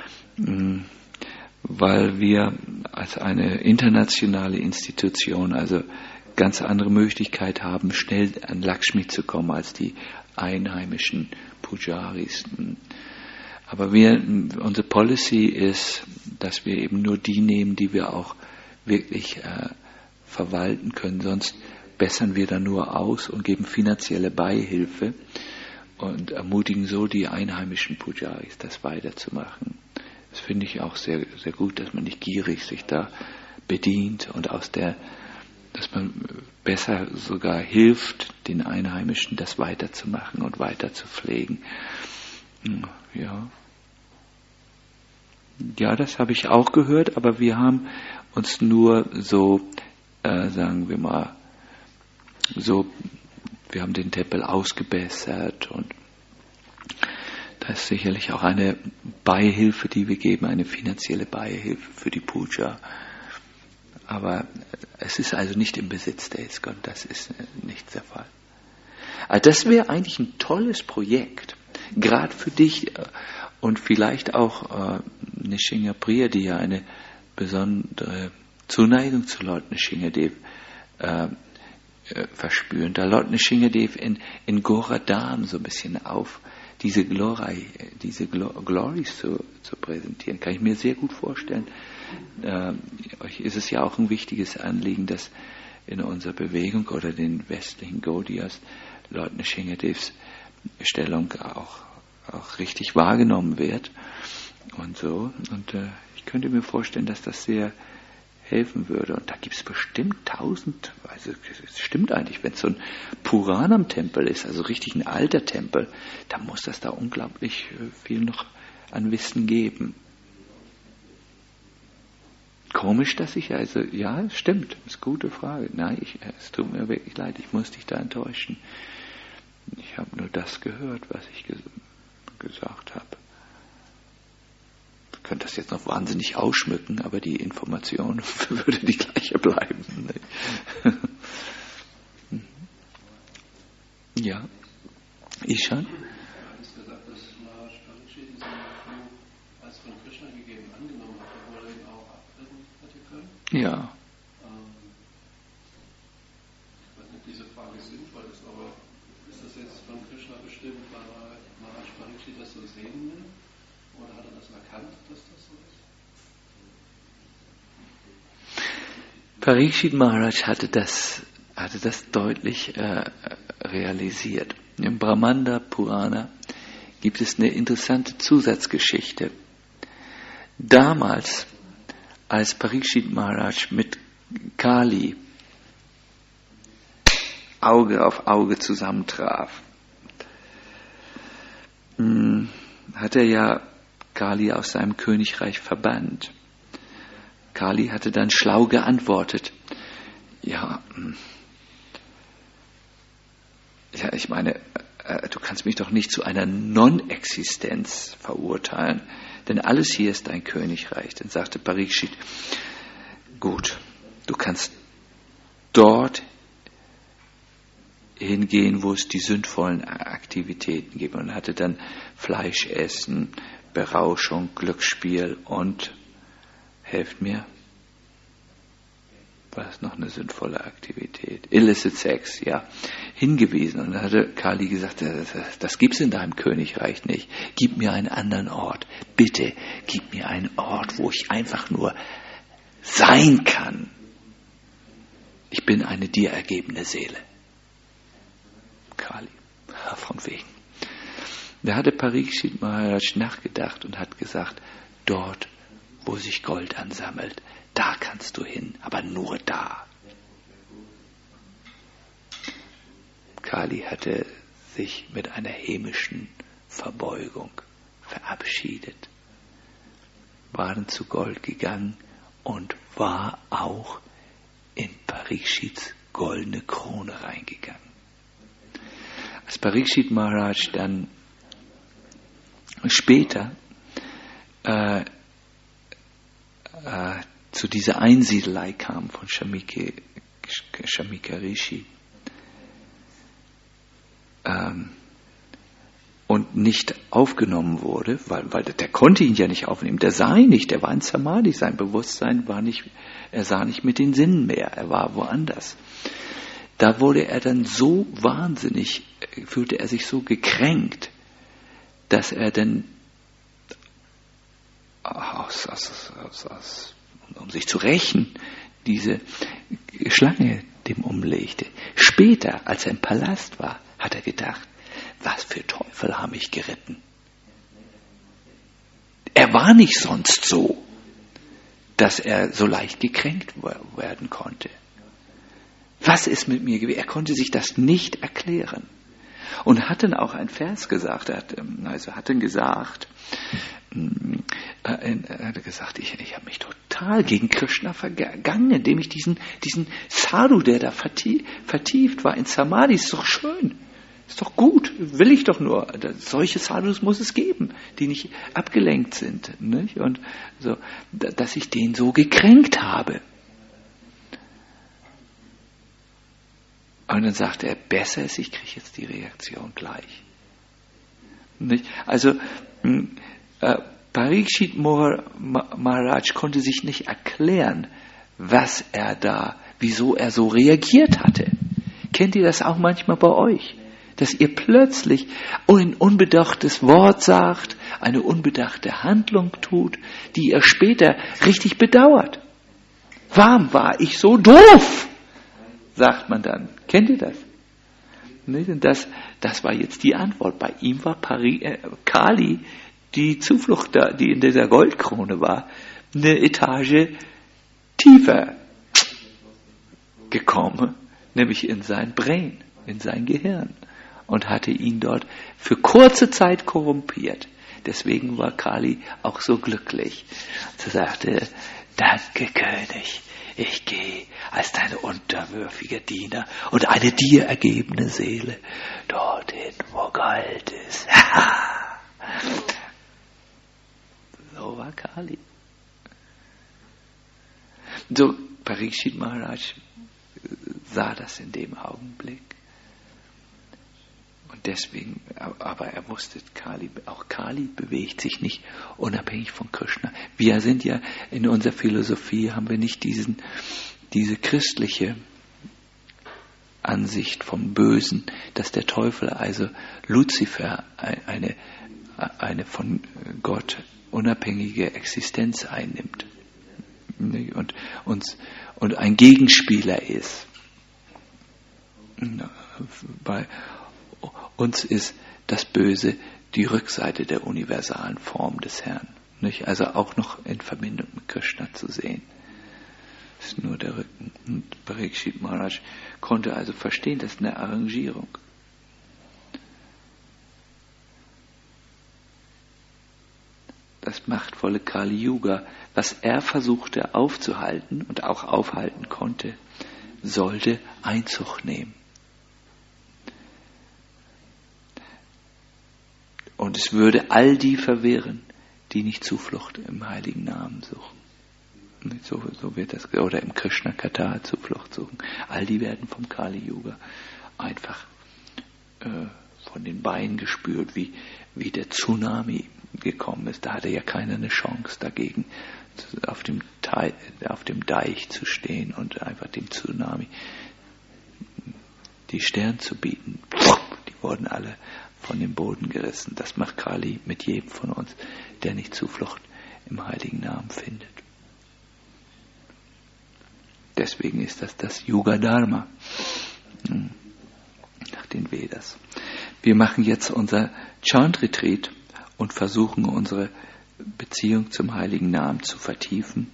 A: weil wir als eine internationale Institution also ganz andere Möglichkeit haben, schnell an Lakshmi zu kommen als die einheimischen Pujaris. Aber unsere Policy ist, dass wir eben nur die nehmen, die wir auch wirklich verwalten können, sonst bessern wir da nur aus und geben finanzielle Beihilfe und ermutigen so die einheimischen Pujaris, das weiterzumachen. Das finde ich auch sehr, sehr gut, dass man nicht gierig sich da bedient und dass man besser sogar hilft, den Einheimischen das weiterzumachen und weiter zu pflegen. Ja, das habe ich auch gehört, aber wir haben uns nur so, sagen wir mal, wir haben den Tempel ausgebessert und da ist sicherlich auch eine Beihilfe, die wir geben, eine finanzielle Beihilfe für die Puja. Aber es ist also nicht im Besitz der ISKCON, das ist nicht der Fall. Also das wäre eigentlich ein tolles Projekt, gerade für dich und vielleicht auch Nishinga Priya, die ja eine besondere Zuneigung zu Lord Nishingadev verspüren. Da Lord Nishingadev in Goradam so ein bisschen auf diese Glories zu präsentieren, kann ich mir sehr gut vorstellen. Euch ist es ja auch ein wichtiges Anliegen, dass in unserer Bewegung oder den westlichen Gaudiyas Lord Nishingadevs Stellung auch richtig wahrgenommen wird und so. Und ich könnte mir vorstellen, dass das sehr helfen würde. Und da gibt es bestimmt 1000, also es stimmt eigentlich, wenn es so ein Puranam-Tempel ist, also richtig ein alter Tempel, dann muss das da unglaublich viel noch an Wissen geben. Komisch, dass ja, es stimmt, das ist eine gute Frage. Nein, es tut mir wirklich leid, ich muss dich da enttäuschen. Ich habe nur das gehört, was ich gesagt habe. Ich könnte das jetzt noch wahnsinnig ausschmücken, aber die Information würde die gleiche bleiben. Ja, Ishan?
C: Du hast gesagt, dass Maharaj Parikshit diesen Befehl als von Krishna gegeben angenommen hat, obwohl er ihn auch abtreten hätte können.
A: Ja.
C: Ich weiß nicht, ob diese Frage sinnvoll ist, aber ist das jetzt von Krishna bestimmt, weil Maharaj Parikshit das so sehen will? Oder hat er das erkannt, dass das so ist?
A: Parikshit Maharaj hatte das deutlich realisiert. Im Brahmanda Purana gibt es eine interessante Zusatzgeschichte. Damals, als Parikshit Maharaj mit Kali Auge auf Auge zusammentraf, hat er ja Kali aus seinem Königreich verbannt. Kali hatte dann schlau geantwortet, ja, ich meine, du kannst mich doch nicht zu einer Non-Existenz verurteilen, denn alles hier ist dein Königreich. Dann sagte Parikshit, gut, du kannst dort hingehen, wo es die sündvollen Aktivitäten gibt. Und hatte dann Fleischessen, Berauschung, Glücksspiel und, helft mir, war das noch eine sinnvolle Aktivität? Illicit Sex, ja, hingewiesen. Und dann hatte Kali gesagt, das gibt's in deinem Königreich nicht. Gib mir einen anderen Ort. Bitte, gib mir einen Ort, wo ich einfach nur sein kann. Ich bin eine dir ergebene Seele. Kali, von wegen. Da hatte Parikshit Maharaj nachgedacht und hat gesagt, dort, wo sich Gold ansammelt, da kannst du hin, aber nur da. Kali hatte sich mit einer hämischen Verbeugung verabschiedet, war dann zu Gold gegangen und war auch in Parikshits goldene Krone reingegangen. Als Parikshit Maharaj dann später zu dieser Einsiedelei kam von Shamika Rishi und nicht aufgenommen wurde, weil der konnte ihn ja nicht aufnehmen, der sah ihn nicht, der war in Samadhi, sein Bewusstsein war nicht, er sah nicht mit den Sinnen mehr, er war woanders. Da wurde er dann so wahnsinnig, fühlte er sich so gekränkt, dass er dann um sich zu rächen, diese Schlange dem umlegte. Später, als er im Palast war, hat er gedacht, was für Teufel haben mich geritten. Er war nicht sonst so, dass er so leicht gekränkt werden konnte. Was ist mit mir gewesen? Er konnte sich das nicht erklären. Und hat dann auch ein Vers gesagt, er hat dann gesagt, ich habe mich total gegen Krishna vergangen, indem ich diesen Sadhu, der da vertieft war in Samadhi, ist doch schön, ist doch gut, will ich doch nur. Solche Sadhus muss es geben, die nicht abgelenkt sind, nicht? Und so, dass ich den so gekränkt habe. Und dann sagte er, besser ist, ich kriege jetzt die Reaktion gleich. Nicht? Also Parikshit Maharaj konnte sich nicht erklären, wieso er so reagiert hatte. Kennt ihr das auch manchmal bei euch? Dass ihr plötzlich ein unbedachtes Wort sagt, eine unbedachte Handlung tut, die ihr später richtig bedauert. Warum war ich so doof? Sagt man dann. Kennt ihr das? Und das war jetzt die Antwort. Bei ihm war Kali, die Zuflucht, die in dieser Goldkrone war, eine Etage tiefer gekommen, nämlich in sein Brain, in sein Gehirn, und hatte ihn dort für kurze Zeit korrumpiert. Deswegen war Kali auch so glücklich. Sie sagte, danke König, ich gehe als dein unterwürfiger Diener und eine dir ergebene Seele dorthin, wo Gold ist. So war Kali. So, Parikshit Maharaj sah das in dem Augenblick. Und deswegen, aber er wusste, auch Kali bewegt sich nicht unabhängig von Krishna. Wir sind ja, in unserer Philosophie haben wir nicht diese christliche Ansicht vom Bösen, dass der Teufel, also Luzifer, eine von Gott unabhängige Existenz einnimmt und ein Gegenspieler ist. Bei uns ist das Böse die Rückseite der universalen Form des Herrn. Nicht? Also auch noch in Verbindung mit Krishna zu sehen. Das ist nur der Rücken. Und Parikshit Maharaj konnte also verstehen, das ist eine Arrangierung. Das machtvolle Kali Yuga, was er versuchte aufzuhalten und auch aufhalten konnte, sollte Einzug nehmen. Und es würde all die verwirren, die nicht Zuflucht im heiligen Namen suchen. So wird das, oder im Krishna Katha Zuflucht suchen. All die werden vom Kali Yuga einfach von den Beinen gespürt, wie der Tsunami gekommen ist. Da hatte ja keiner eine Chance dagegen, auf dem Deich zu stehen und einfach dem Tsunami die Stirn zu bieten. Die wurden alle von dem Boden gerissen. Das macht Kali mit jedem von uns, der nicht Zuflucht im heiligen Namen findet. Deswegen ist das Yuga Dharma nach den Vedas. Wir machen jetzt unser Chant Retreat und versuchen unsere Beziehung zum heiligen Namen zu vertiefen.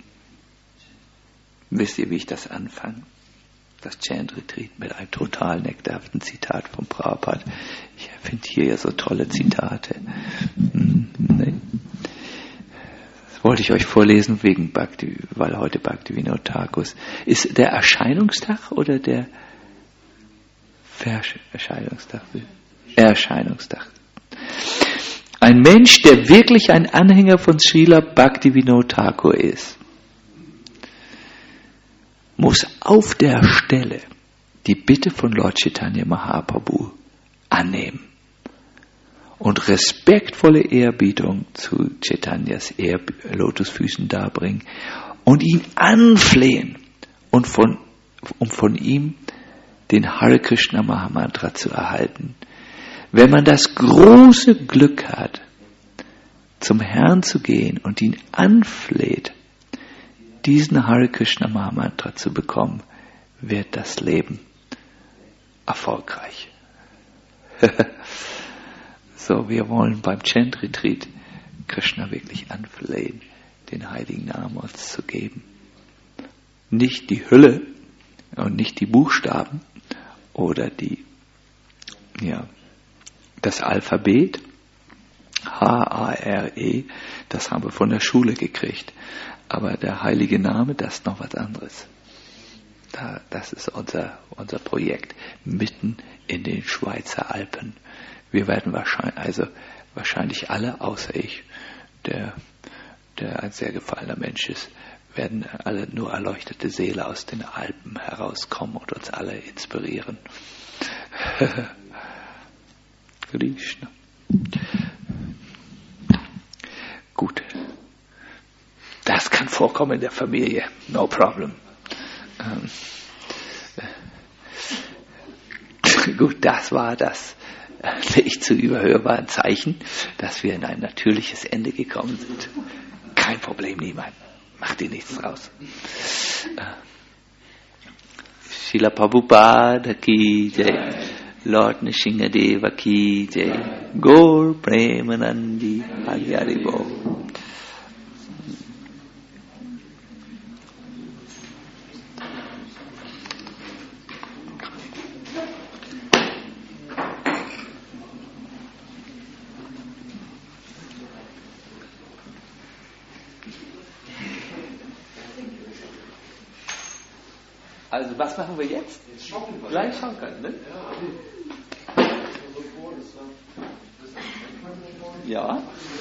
A: Wisst ihr, wie ich das anfange? Das Chant Retreat mit einem total nektarhaften Zitat von Prabhupada. Ich finde hier ja so tolle Zitate. Das wollte ich euch vorlesen wegen Bhakti, weil heute Bhaktivinoda Thakur ist. Der Erscheinungstag oder der Erscheinungstag? Erscheinungstag. Ein Mensch, der wirklich ein Anhänger von Srila Bhaktivinoda Thakur ist, muss auf der Stelle die Bitte von Lord Chaitanya Mahaprabhu annehmen und respektvolle Ehrerbietung zu Chaitanyas Lotusfüßen darbringen und ihn anflehen und um von ihm den Hare Krishna Mahamantra zu erhalten. Wenn man das große Glück hat, zum Herrn zu gehen und ihn anfleht, diesen Hare Krishna Mahamantra zu bekommen, wird das Leben erfolgreich. So, wir wollen beim Chant Retreat Krishna wirklich anflehen, den heiligen Namen uns zu geben. Nicht die Hülle und nicht die Buchstaben oder das Alphabet, H-A-R-E, das haben wir von der Schule gekriegt. Aber der heilige Name, das ist noch was anderes. Das ist unser Projekt, mitten in den Schweizer Alpen. Wir werden wahrscheinlich alle, außer ich, der ein sehr gefallener Mensch ist, werden alle nur erleuchtete Seele aus den Alpen herauskommen und uns alle inspirieren. Krishna. Gut. Das kann vorkommen in der Familie. No problem. Gut, das war das nicht zu überhörbaren Zeichen, dass wir in ein natürliches Ende gekommen sind. Kein Problem, niemand. Macht dir nichts draus. Srila Prabhupada ki jai, Lord Nrsingadeva ki jai, Gaur Premanandi Hari Hari Bol. Also was machen wir jetzt? Gleich schocken, ne? Ja.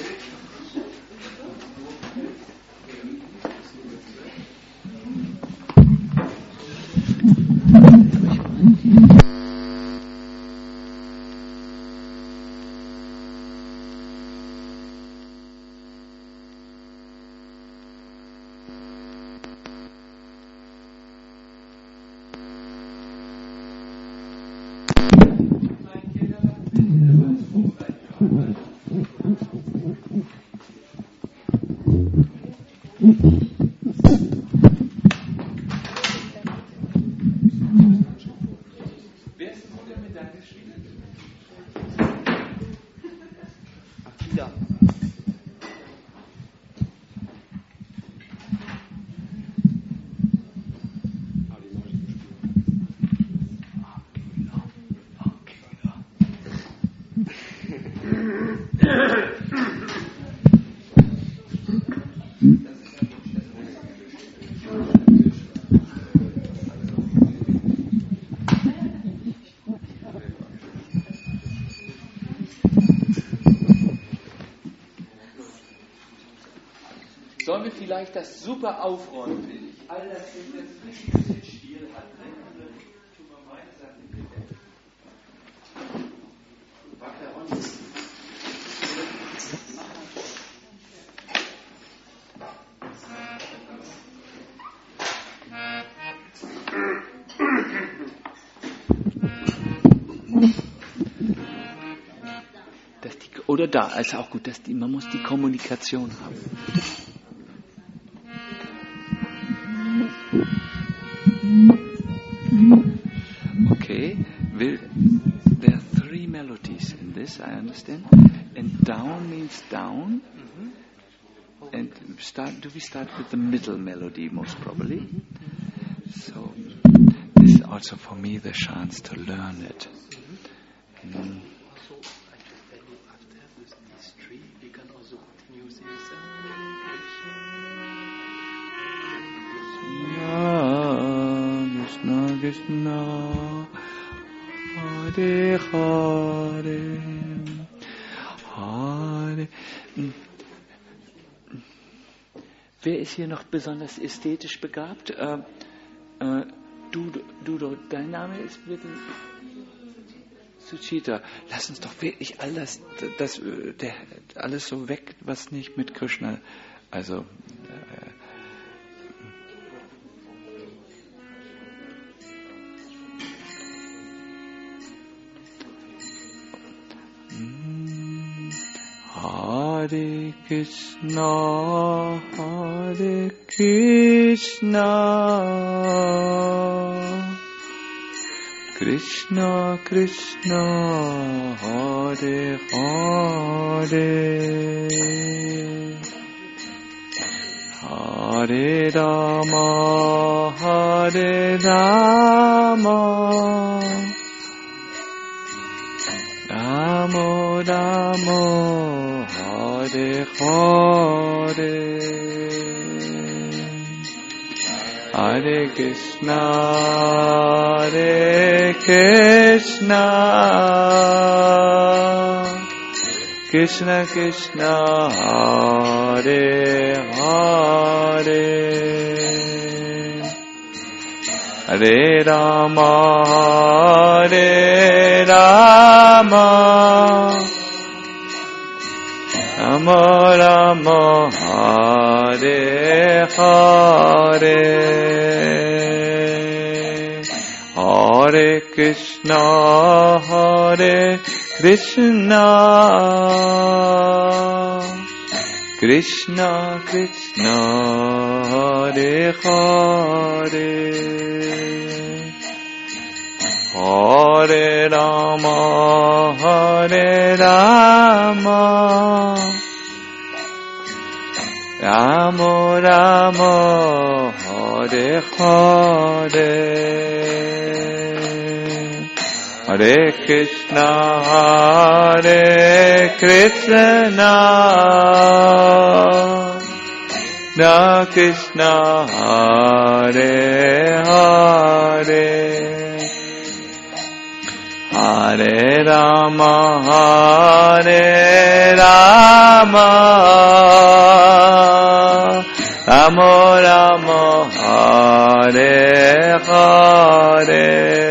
A: Sollen wir vielleicht das super aufräumen, finde ich. All das jetzt richtig ein bisschen Stil hat. Tun wir meine Sachen weg. Oder da, ist auch gut, man muss die Kommunikation haben. Okay, there are 3 melodies in this, I understand. And down means down. And do we start with the middle melody most probably? So this is also for me the chance to learn it.
C: Also, actually, after these 3, we can also continue this.
A: Krishna, Krishna, Hare Hare, Hare. Wer ist hier noch besonders ästhetisch begabt? Du, dein Name ist bitte Suchita. Lass uns doch wirklich alles so weg, was nicht mit Krishna, also Hare Krishna, Hare Krishna, Krishna Krishna, Hare Hare, Hare Rama, Hare Rama, Rama Rama, Hare Hare, Hare Krishna, Hare Krishna, Krishna Krishna, Hare Hare, Hare Rama, Hare Rama, Rama Rama, Hare Hare, Hare Krishna, Hare Krishna, Krishna Krishna, Hare Hare, Hare Rama, Hare Rama, Rama Rama, Hare Hare, Hare Krishna, Hare Krishna, Krishna Hare Hare, Hare Rama, Hare Rama, Rama Rama, Hare Hare,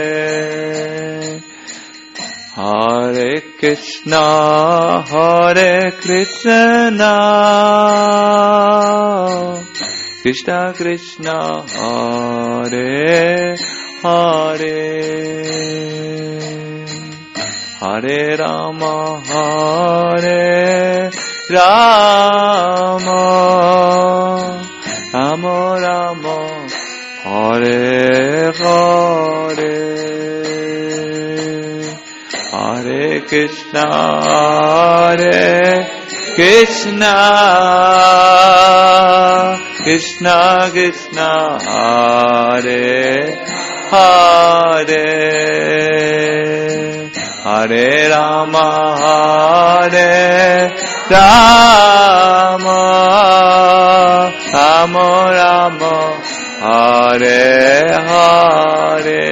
A: Hare Krishna, Hare Krishna, Krishna Krishna, Hare Hare, Hare Rama, Hare Rama, Rama Rama, Hare Hare, Hare Krishna, Hare Krishna, Krishna Krishna, Hare Hare, Hare Rama, Hare Rama, Rama Rama, Hare Hare,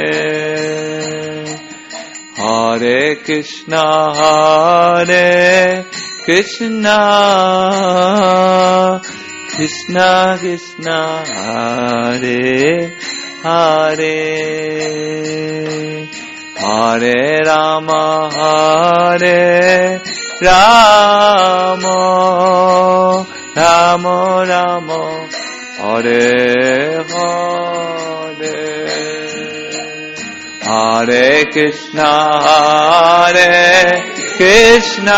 A: Hare Krishna, Hare Krishna, Krishna Krishna, Hare Hare, Hare Rama, Hare Rama, Rama Rama, Hare Hare, Hare Krishna, Hare Krishna,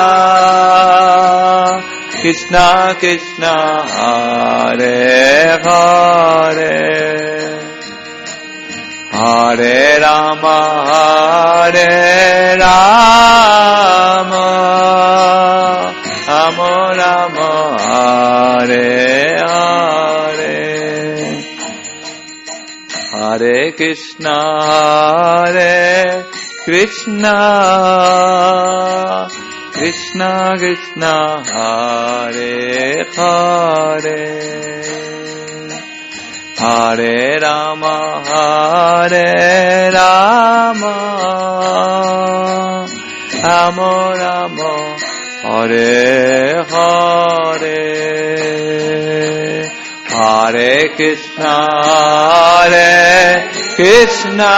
A: Krishna Krishna, Hare Hare, Hare Rama, Hare Rama, Rama Rama, Hare Hare, Hare Krishna, Hare Krishna, Krishna Krishna, Hare Hare, Hare Rama, Hare Rama, Rama Rama, Hare Hare, Hare Krishna, Hare Krishna,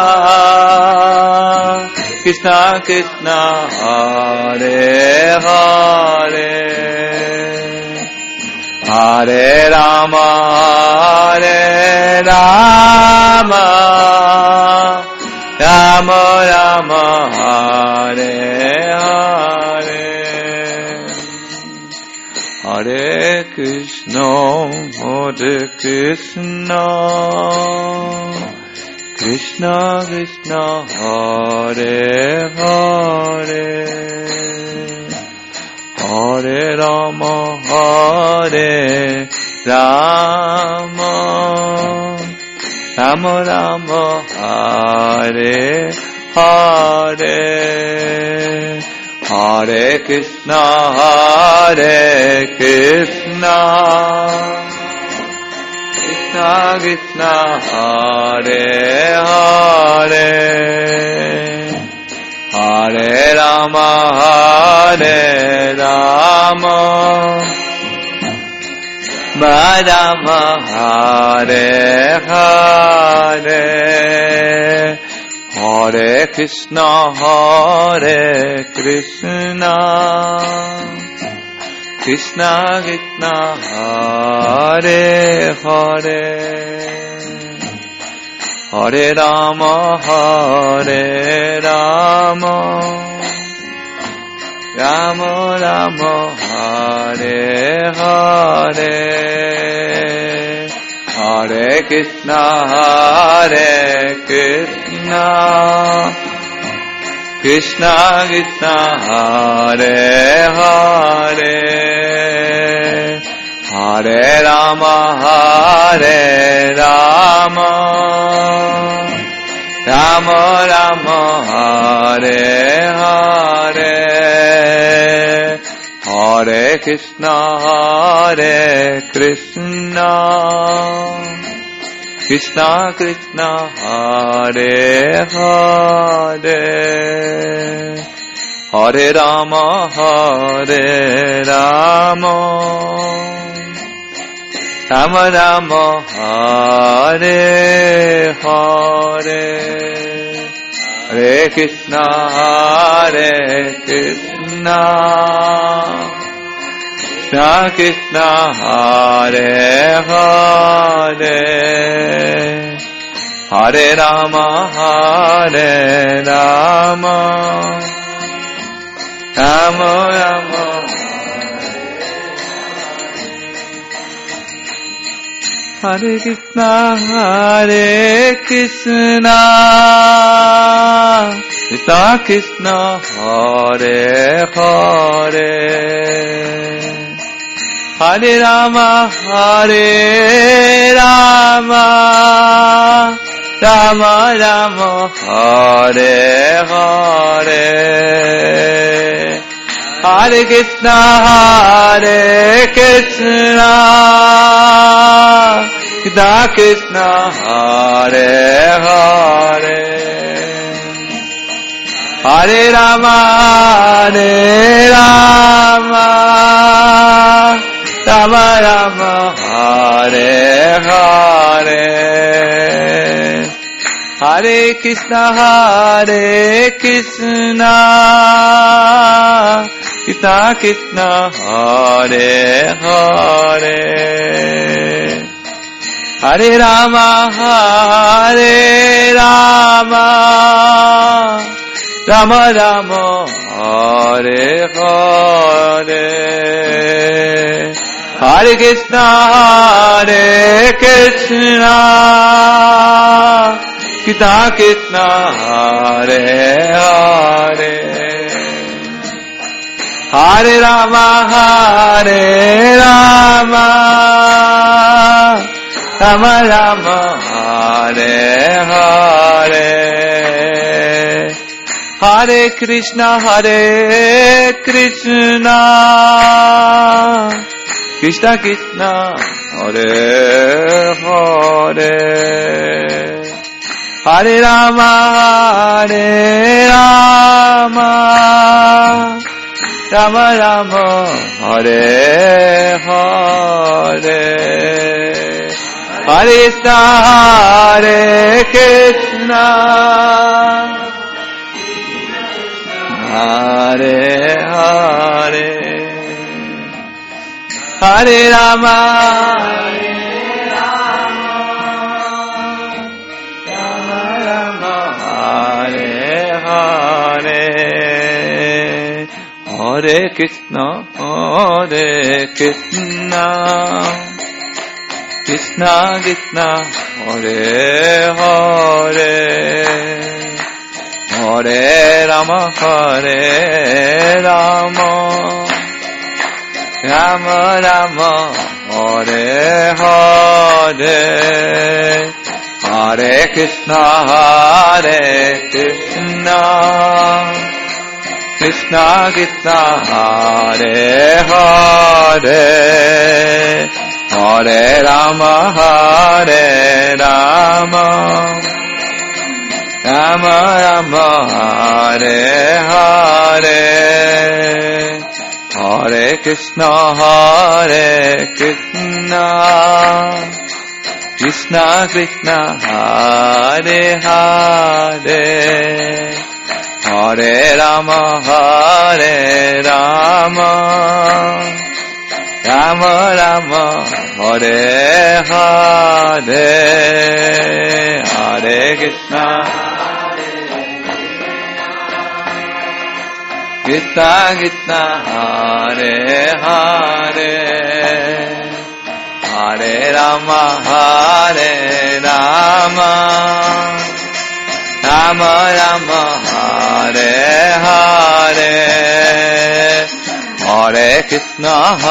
A: Krishna Krishna, Hare Hare, Hare Rama, Hare Rama, Rama Rama, Hare Hare, Hare Krishna, Hare Krishna, Krishna Krishna, Hare Hare, Hare Rama, Hare Rama, Rama Rama, Hare Hare, Hare Krishna, Hare Krishna, Krishna Krishna, Hare Hare, Hare Rama, Hare Rama, Rama Hare Hare, Hare Krishna, Hare Krishna, Krishna Krishna, Hare Hare, Hare Rama, Hare Rama, Rama Rama, Hare Hare, Hare Krishna, Hare Krishna, Krishna Krishna, Hare Hare, Hare Rama, Hare Rama, Rama Rama, Hare Hare, Hare Krishna, Hare Krishna, Krishna Krishna, Hare Hare, Hare Rama, Hare Rama, Rama Rama, Hare Hare, Hare Krishna, Hare Krishna, Krishna Krishna, Hare Hare, Hare Rama, Hare Rama, Rama Rama, Hare Krishna, Hare Krishna, Krishna Krishna, Hare Hare, Hare Rama, Hare Rama, Rama Rama, Hare Hare, Hare Krishna, Hare Krishna, Krishna Krishna, Hare Hare, Hare Rama, Hare Rama, Rama Rama, Hare Hare, Hare Krishna, Hare Krishna, Krishna Krishna, Hare Hare, Hare Rama, Hare Rama, Rama Rama, Hare Hare Hare Krishna Krishna Krishna Hare Hare Hare Rama Rama Rama Hare Hare Hare Krishna Krishna Krishna Hare Hare Hare Rama Rama Rama Hare Hare Hare Krishna Hare Hare Hare Rama Rama Rama Hare Hare Hare Krishna Krishna Krishna Hare Hare Hare Rama Rama Rama Hare Hare Hare Krishna Krishna Krishna Hare Hare Hare Rama Rama Rama Hare Hare Hare Krishna Krishna Krishna Hare Hare Hare Rama Rama Rama Hare Hare Hare Krishna Krishna Krishna Hare Hare Hare Rama Rama Rama Hare Hare Hare Krishna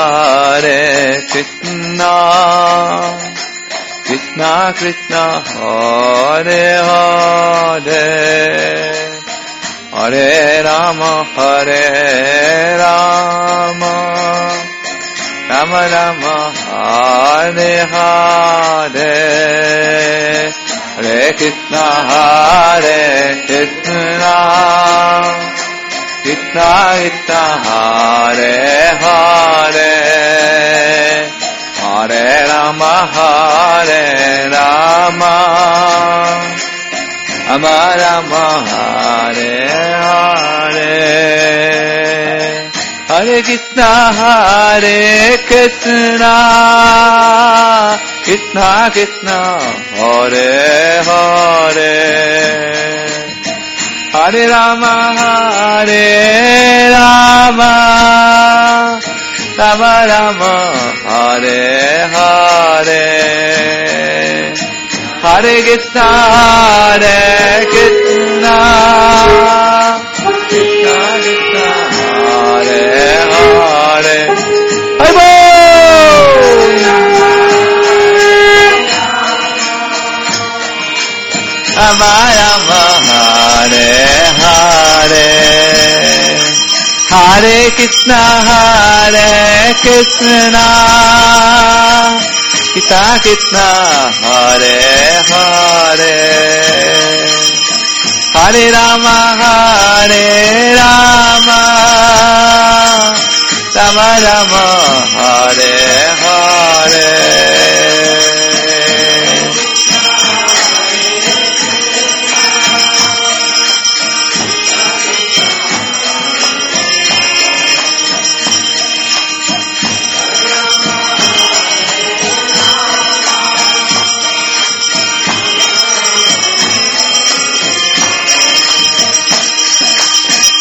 A: Krishna Krishna Hare Hare Hare Rama Rama Rama Hare Hare Hare Krishna Krishna Krishna Hare Hare Hare Rama Rama Rama Hare Hare Hare Krishna Krishna Krishna Hare Hare Hare Rama Rama Rama Hare Hare Hare Krishna Krishna Krishna Hare Hare Hare Rama Rama Hare Hare Hare Krishna Krishna Krishna Hare Hare Hare Rama Rama Rama Hare Hare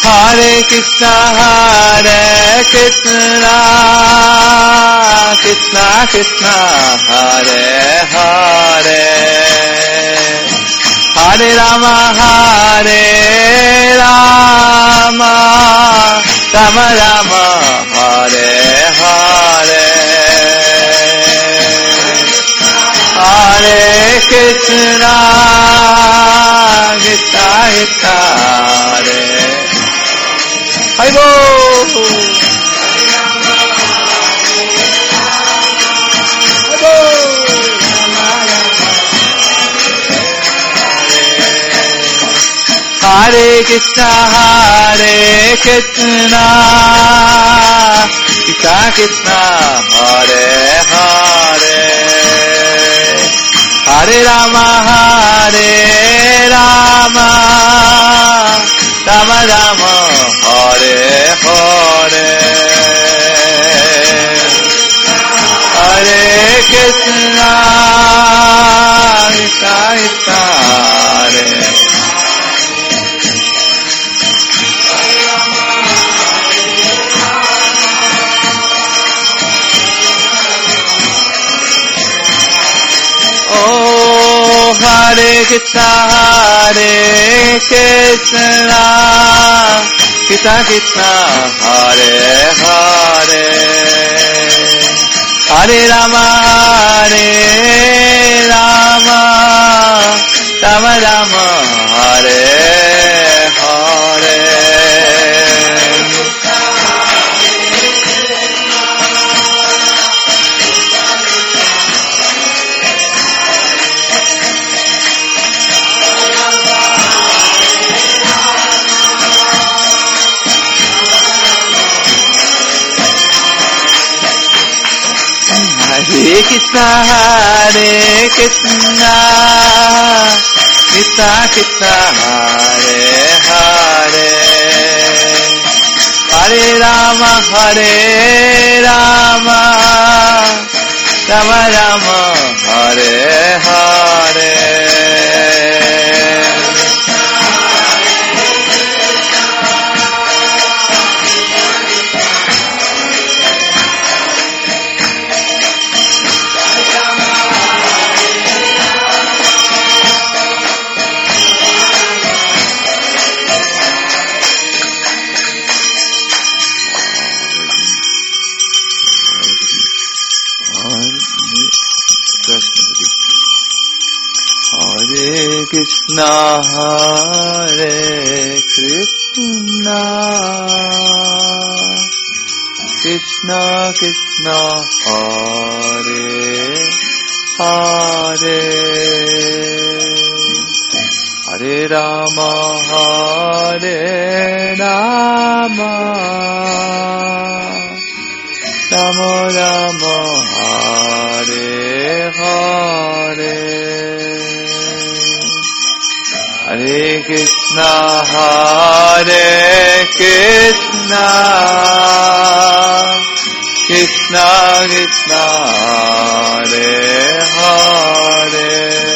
A: Hare Krishna, Krishna Krishna, Hare Hare, Hare Rama, Rama Rama, Hare Hare, Hare Krishna, Krishna Krishna, Hare Hare. Hare Krishna, Krishna Krishna, Hare Hare, Hare Rama, Rama Rama, Hare Hare, Hare Krishna, Krishna Krishna, Hare Hare Krishna, Krishna Krishna, Hare Hare, Hare Rama, Rama Rama, Hare Hare. Hare Krishna, Krishna Krishna, Hare Hare, Hare Rama, Rama Rama, Hare Hare. Krishna, Hare Krishna, Krishna Krishna, Hare Hare, Hare Rama, Rama Rama, Hare Hare, Hare Krishna, Krishna Krishna, Hare Hare,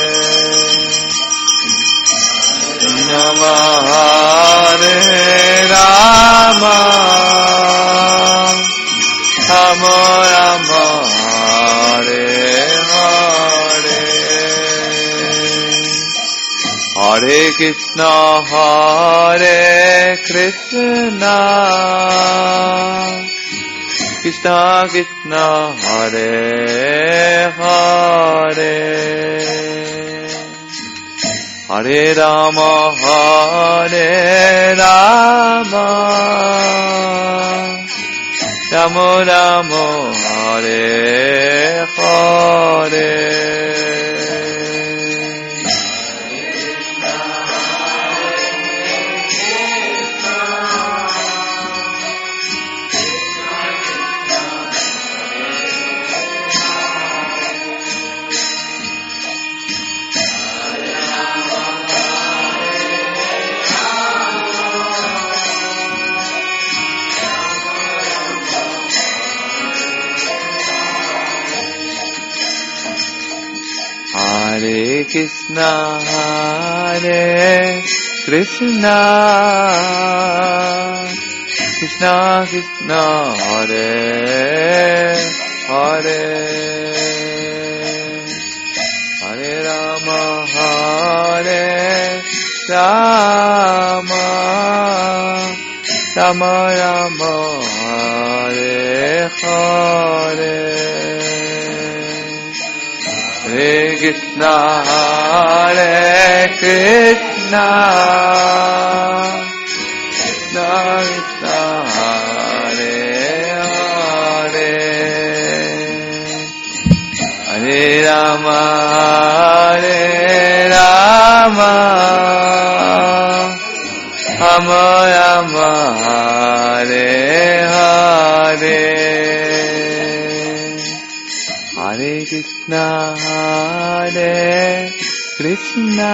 A: Hare Rama, Rama Hare Hare, Hare Krishna, Krishna Krishna Krishna, Hare Hare, Hare Rama, Rama Rama, Hare Hare. Hare Krishna, Krishna Krishna Krishna Hare Hare Hare Rama Hare Rama Rama Rama Hare Hare Hare Krishna Hare Krishna Krishna Krishna Hare Hare Hare Rama Hare Rama Rama Rama Hare Hare Hare Krishna Hare Krishna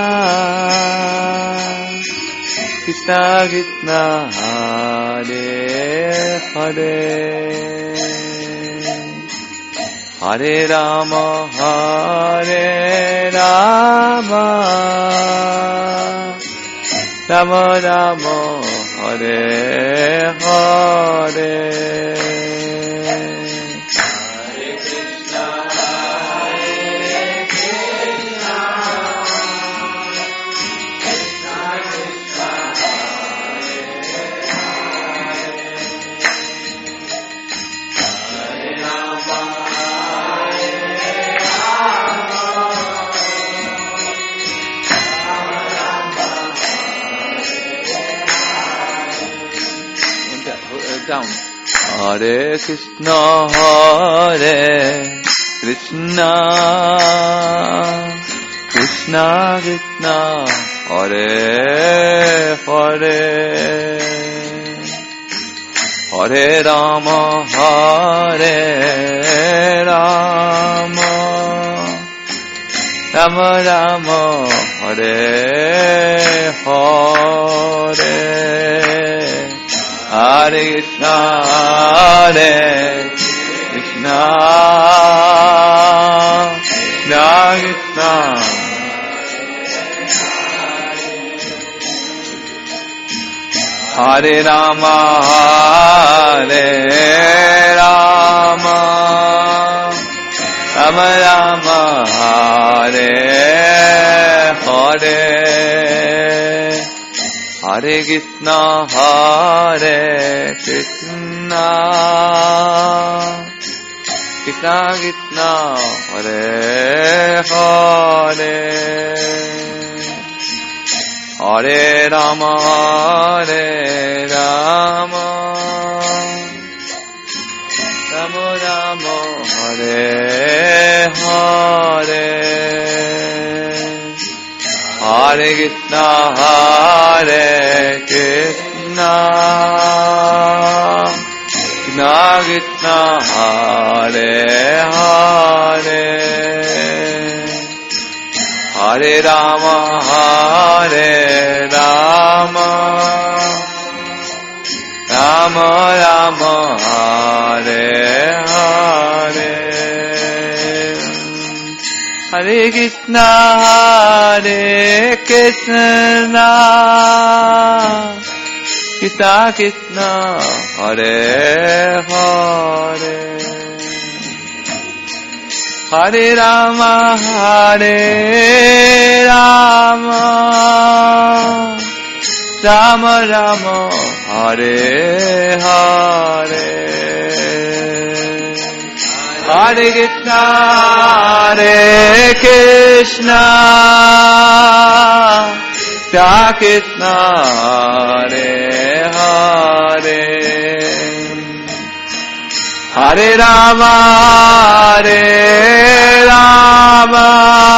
A: Krishna Krishna Hare Hare Hare Rama Hare Rama Rama Rama Hare Hare Down. Hare Krishna Hare Krishna Krishna Krishna Hare Hare Hare Rama Hare Rama Rama Rama Hare Hare Hare Krishna Hare Krishna Krishna Hare Rama Hare Rama Rama Rama Hare Hare Hare Krishna Hare Krishna Krishna Krishna Hare Hare Hare Rama Hare Rama Rama Rama Hare Hare Hare Krishna Hare Krishna Krishna Krishna Hare Hare Hare Rama Hare Rama Rama Rama Hare Hare Hare Krishna Hare Krishna Krishna Krishna Hare Hare Hare Rama Hare Rama Rama Rama Hare Hare Hare Krishna Hare Krishna Krishna Hare Hare Hare Rama Hare Rama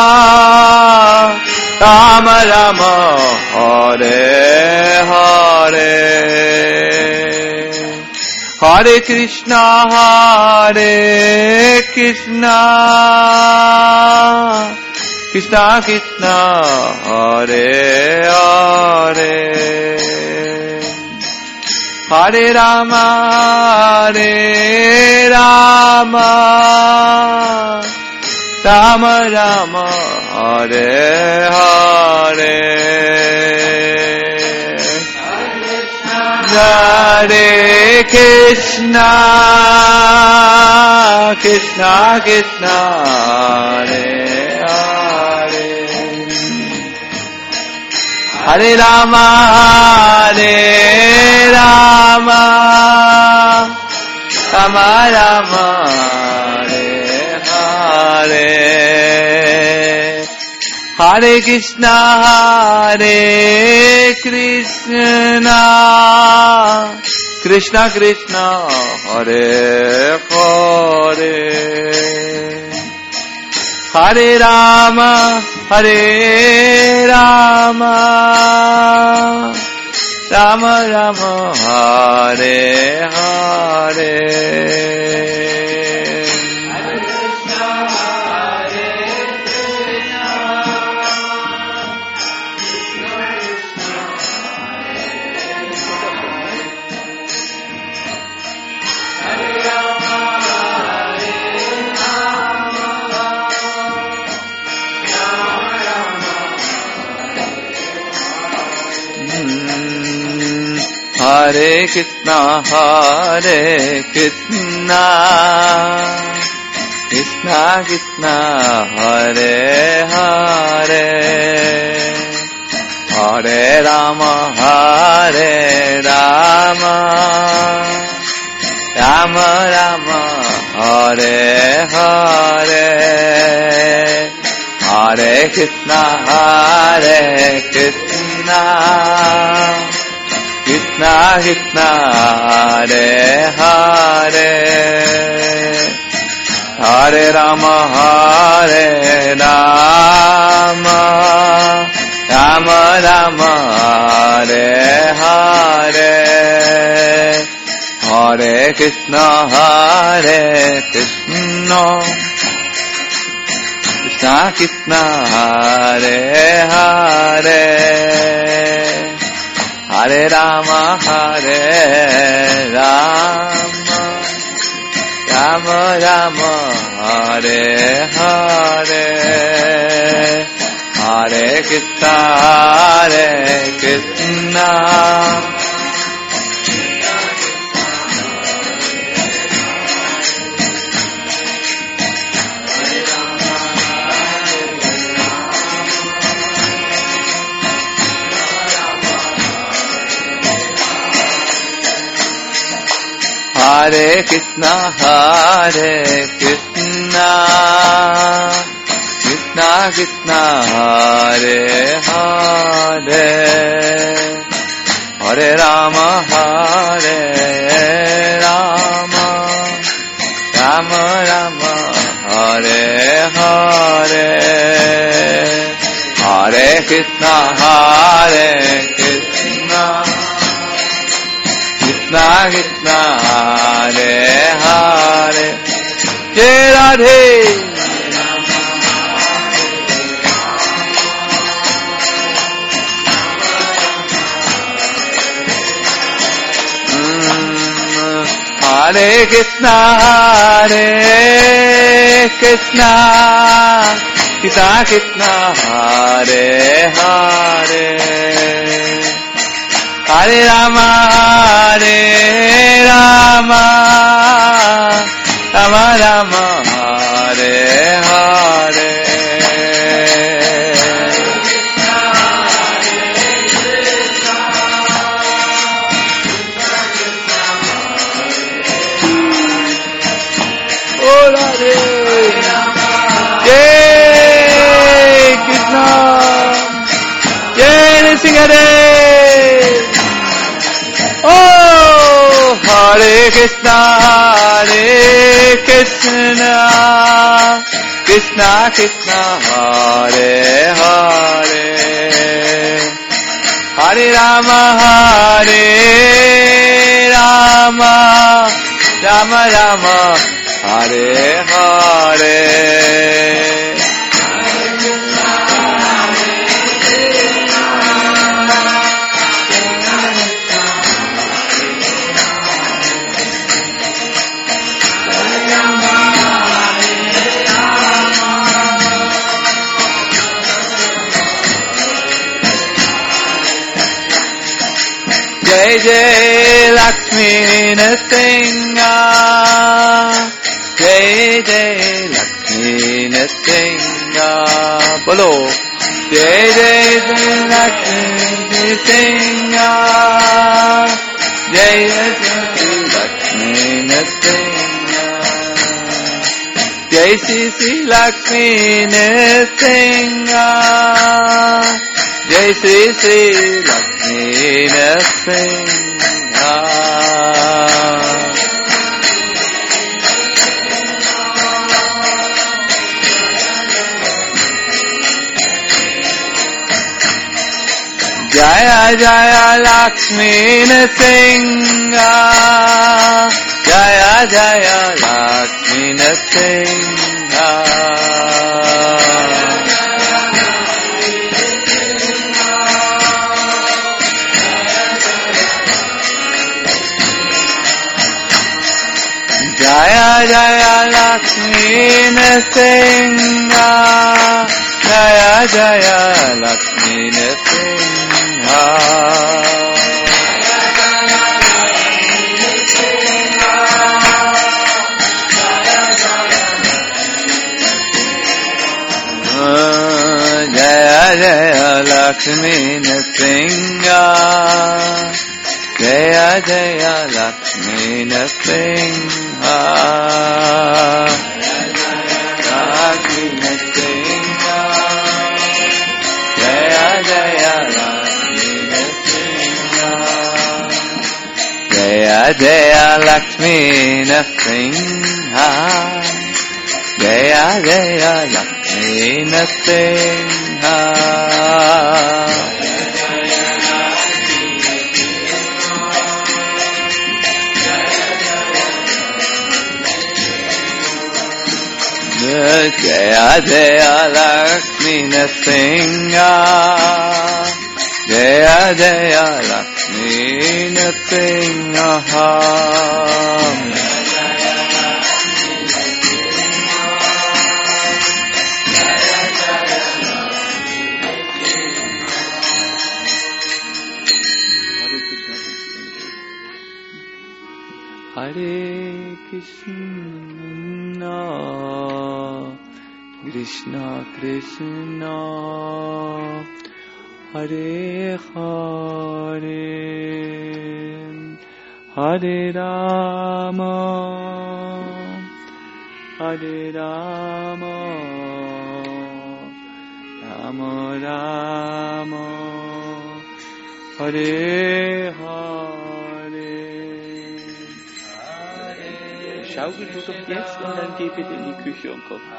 A: Rama Rama Hare Hare Hare Krishna Hare Krishna Krishna Krishna Hare Hare Hare Rama Hare Rama Rama Rama Hare Hare Hare Krishna, Krishna Krishna, Hare Hare, Hare Rama, Hare Rama, Rama Rama, Hare Hare, Hare Krishna, Hare Krishna, Krishna Krishna, Hare Hare, Hare Rama, Hare Rama, Rama Rama, Hare Hare. Hare Krishna, Hare Krishna, Krishna Krishna, Hare Hare, Hare Rama, Hare Rama, Rama Rama, Hare Hare, Hare Krishna, Hare Krishna, Krishna Krishna, Hare Hare, Hare Rama, Hare Rama, Rama Rama, Hare Hare, Hare Krishna, Hare Krishna, Krishna Krishna, Hare Hare, Hare Rama, Hare Rama, Rama Rama, Hare Hare, Hare Krishna, Hare Krishna, Hare Krishna, Hare Krishna, Krishna Krishna, Hare Hare, Hare Rama, Hare Rama, Rama Rama, Hare Hare, Hare Krishna, Hare Krishna, Krishna Krishna, Hare Hare, Jai Radhe, Hare Krishna, Hare Krishna, Krishna Krishna, Hare Hare, Hare Rama, Hare Rama, Rama Rama, Hare Hare, Oh Radhe, Jai Krishna, Jai Nrsimhadev. Oh, Hare Krishna, Hare Krishna, Krishna Krishna, Hare Hare, Hare Rama, Hare Rama, Rama Rama, Hare Hare. Jai Jai Lakshmi Nrsimha, Jai Jai Lakshmi Nrsimha, bolo. Jai Jai Lakshmi Nrsimha, Jai Jai Lakshmi Nrsimha, Jai Sri Lakshmi Nrsimha, Jai Sri Lakshmi Nrsimha. Jaya Jaya Lakshmi Nrsimha, Jaya Jaya Lakshmi Nrsimha, Jaya Jaya Lakshmi Nrsimha, Jaya Jaya Lakshmi Nrsimha, Jaya Jaya Lakshmi Nrsimha, Jaya Jaya Lakshmi Nrsimha, Lakshmi Nrsimha, Jaya Jaya Lakshmi Nrsimha, Jaya Jaya Lakshmi Nrsimha, Jaya Jaya Lakshmi Nrsimha. Jaya Jaya Lakshmi Nrsimha, Jaya Jaya Lakshmi Nrsimha, Hare Krishna, Krishna Krishna, Hare Hare, Hare Rama, Hare Rama, Rama Rama, Hare Hare. Schaukel du doch jetzt und dann geh bitte in die Küche und koch.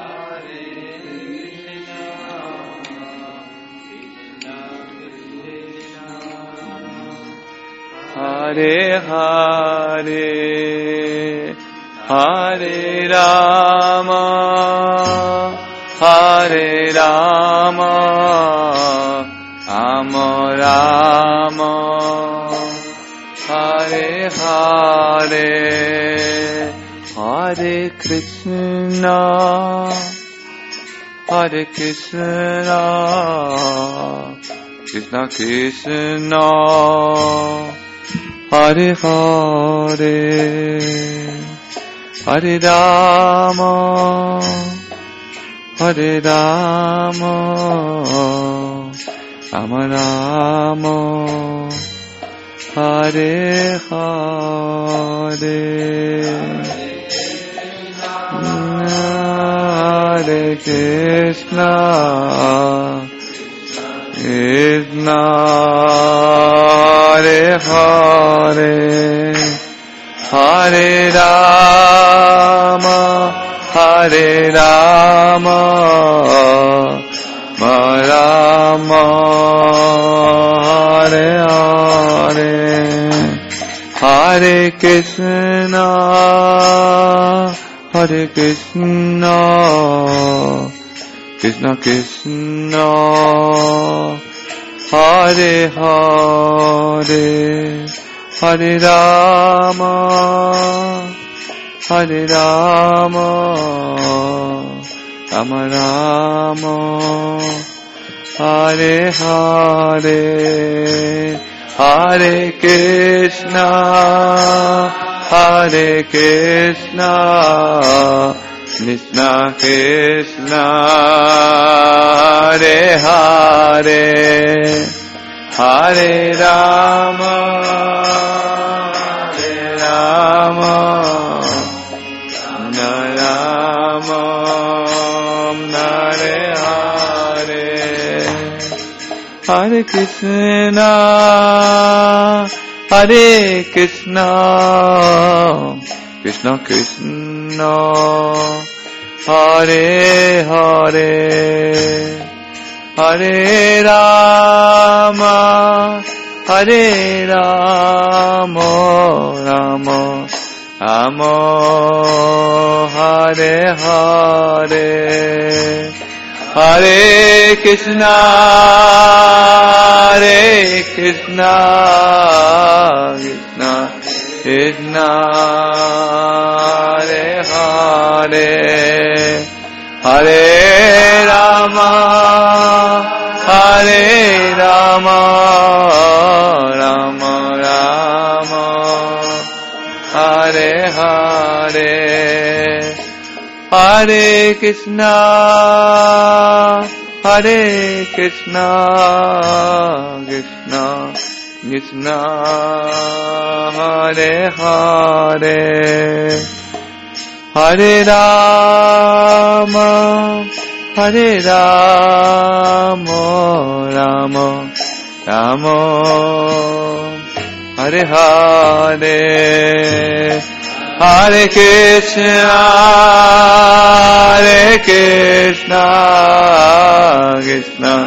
A: Hare Hare, Hare Rama, Hare Rama, Rama Rama, Hare Hare, Hare Krishna, Hare Krishna, Krishna Krishna, Hare Hare, Hare Rama, Hare Rama, Rama Rama, Hare Hare, Hare Krishna, Krishna, Hare Hare, Hare Rama, Hare Rama, Rama, Hare Hare, Hare Krishna, Hare Krishna, Krishna Krishna, Hare Hare, Hare Rama, Hare Rama, Rama Rama, Hare Hare, Hare Krishna, Hare Krishna, Krishna Krishna, Hare Hare, Hare Rama, Hare Rama, Rama Hare Hare, Hare Krishna, Hare Krishna, Krishna Krishna, Hare Hare, Hare Rama, Hare Rama, Rama Rama, Hare Hare, Hare Krishna, Hare Krishna, Krishna Krishna, Hare Hare, Hare Rama, Hare Rama, Rama Rama, Hare Hare, Hare Krishna, Hare Krishna, Krishna Krishna, Hare Hare, Hare Rama, Hare Rama, Rama Rama, Hare Hare, Hare Krishna, Hare Krishna, Krishna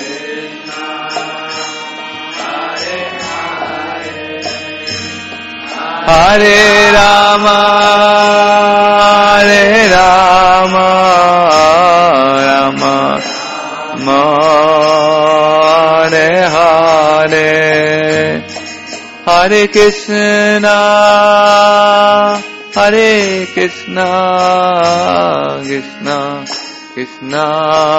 A: Hare Rama, Hare Rama, Rama Rama, Hare Hare, Hare Krishna, Hare Krishna, Krishna Krishna,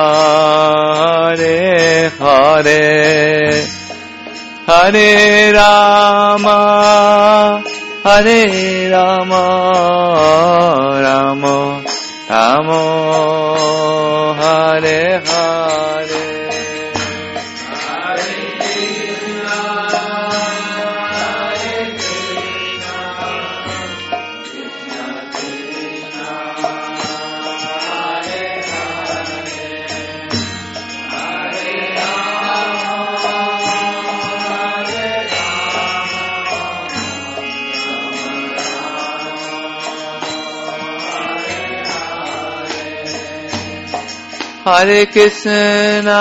A: Hare Hare, Hare Rama, Hare Rama, Rama Rama, Hare Hare, Hare Krishna, Hare Krishna, Krishna Krishna, Hare Hare, Hare Rama, Hare Hare Krishna,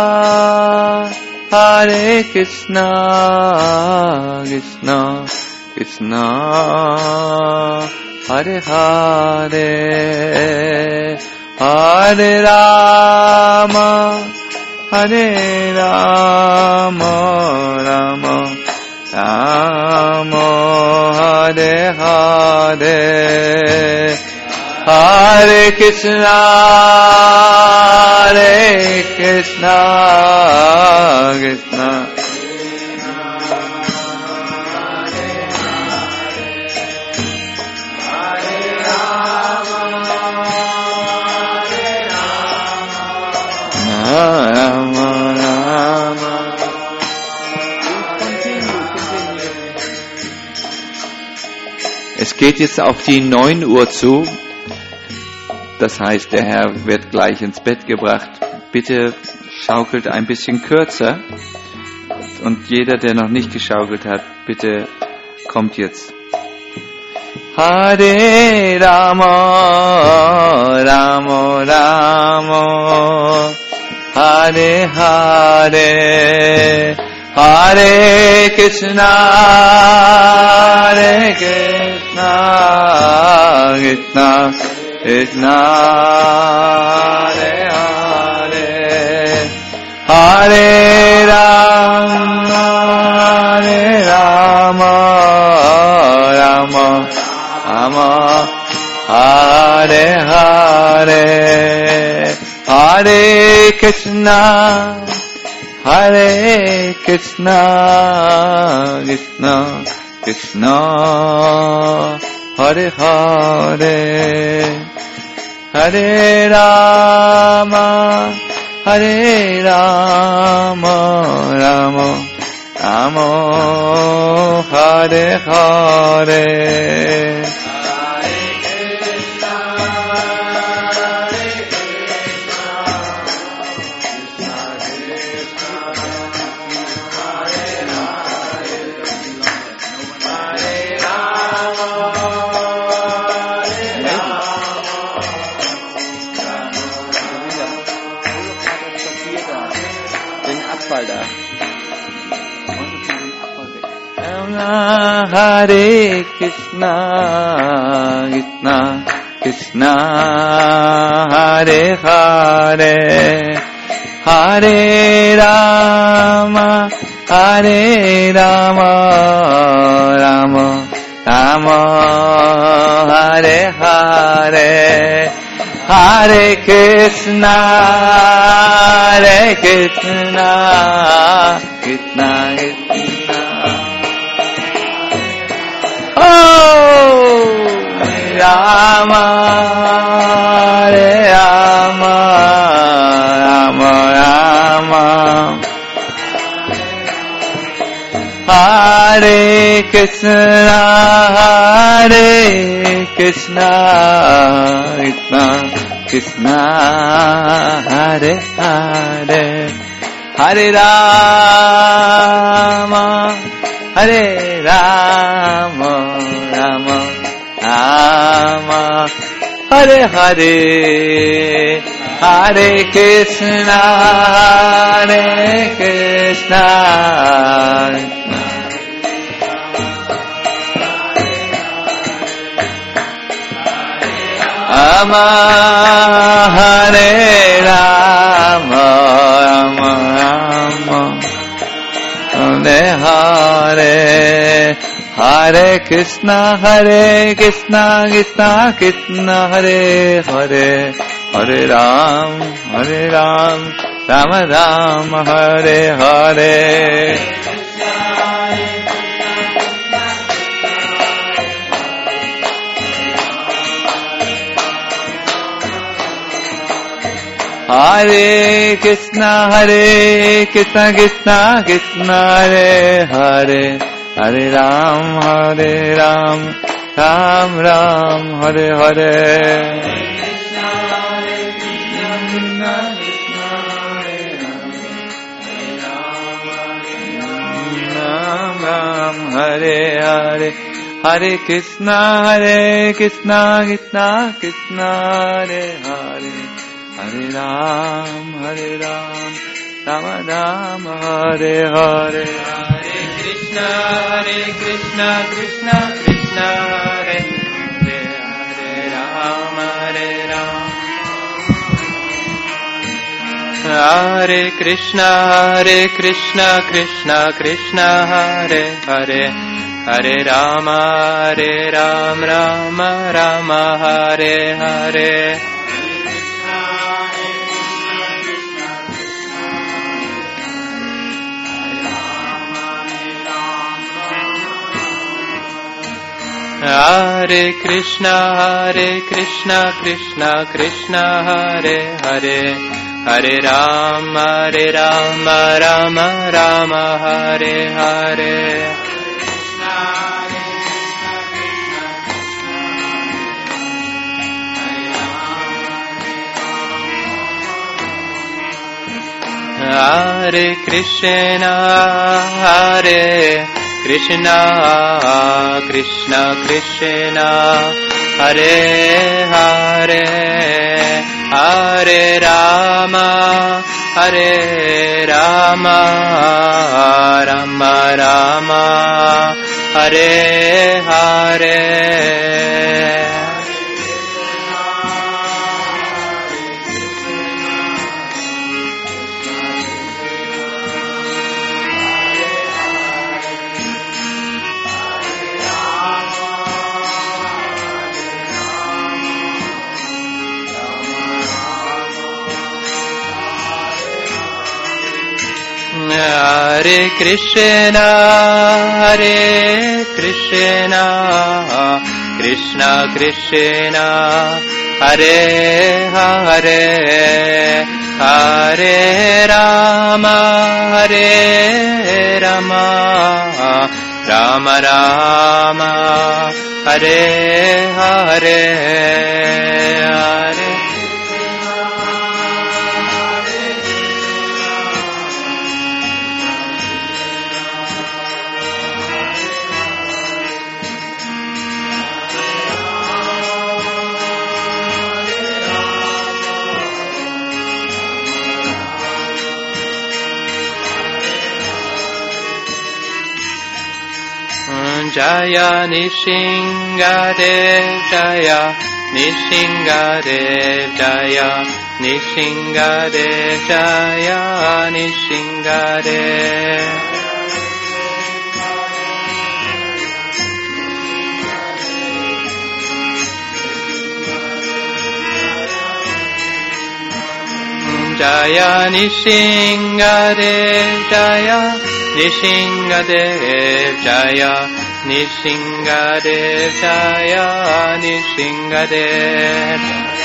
A: Hare Krishna, Krishna Krishna, Hare Hare, Hare Rama, Hare Rama, Rama Rama, Hare Hare, Hare Krishna, Hare Krishna, Krishna Rama Rama. Es geht jetzt auf die 9 Uhr zu. Das heißt, der Herr wird gleich ins Bett gebracht. Bitte schaukelt ein bisschen kürzer. Und jeder, der noch nicht geschaukelt hat, bitte kommt jetzt. Hare Rama, Rama Rama, Hare Hare, Hare Krishna, Hare Krishna, Krishna Krishna, Hare Hare, Hare Rama, Hare Rama, Rama Rama, Hare Hare, Hare Krishna, Hare Krishna, Krishna Krishna, Hare Hare, Hare Rama, Hare Rama, Rama Rama, Hare Hare. Hare Krishna, Krishna Krishna, Hare Hare, Hare Rama, Hare Rama, Rama Rama, Hare Hare, Hare Krishna, Hare Krishna, Krishna Krishna. Rama, Hare Rama, Rama Rama, Hare Krishna, Hare Krishna, Krishna Krishna, Hare Hare, Hare Rama, Hare Rama, Rama Rama, Hare Hare, Hare Krishna, Hare Krishna, Rama, Hare Rama, Rama Rama, Hare Hare, Hare Krishna, Krishna Krishna, Hare Hare, Hare Ram, Rama Rama, Hare Hare. Hare Krishna, Krishna Krishna, Hare Hare, Hare Ram, Ram Ram, Hare Hare. Ram Ram, Hare Hare, Hare Krishna, Krishna Krishna, Hare Hare, Hare Ram, Rama Rama, Hare Hare. Hare Krishna, Krishna Krishna, Hare Hare, Hare Rama, Hare Krishna, Krishna Krishna, Hare Hare, Hare Rama, Rama Hare Hare. Hare Krishna, Krishna Krishna, Hare Hare, Hare Rama, Rama Hare Hare. Hare Krishna, Krishna Krishna, Hare Hare, Hare Rama, Rama Rama, Hare Hare.
D: Hare Krishna, Krishna Krishna, Hare Hare, Hare Rama, Rama Rama, Hare Hare, Hare Jaya Nishingadev Jaya Nishingadev Jaya Nishingadev Jaya Nishingadev Jaya Nishingadev Jaya Nishingadev Jaya Nishingadev Jaya Nishingadev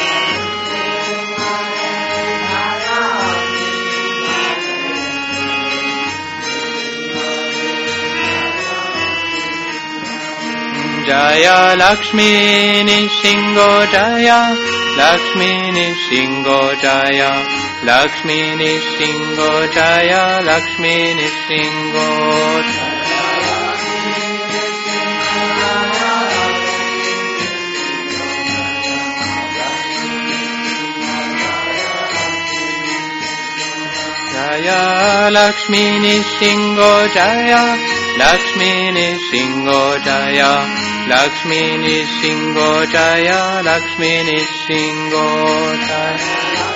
D: Jaya Lakshmi Nishingo Jaya Lakshmi Nishingo Jaya Lakshmi Nishingo Jaya Lakshmi Nishingo Jaya Lakshmi Nishingo Jaya Lakshmi Nishingo Jaya Lakshmi Nishingo Jaya Lakshmi Nishingo Jaya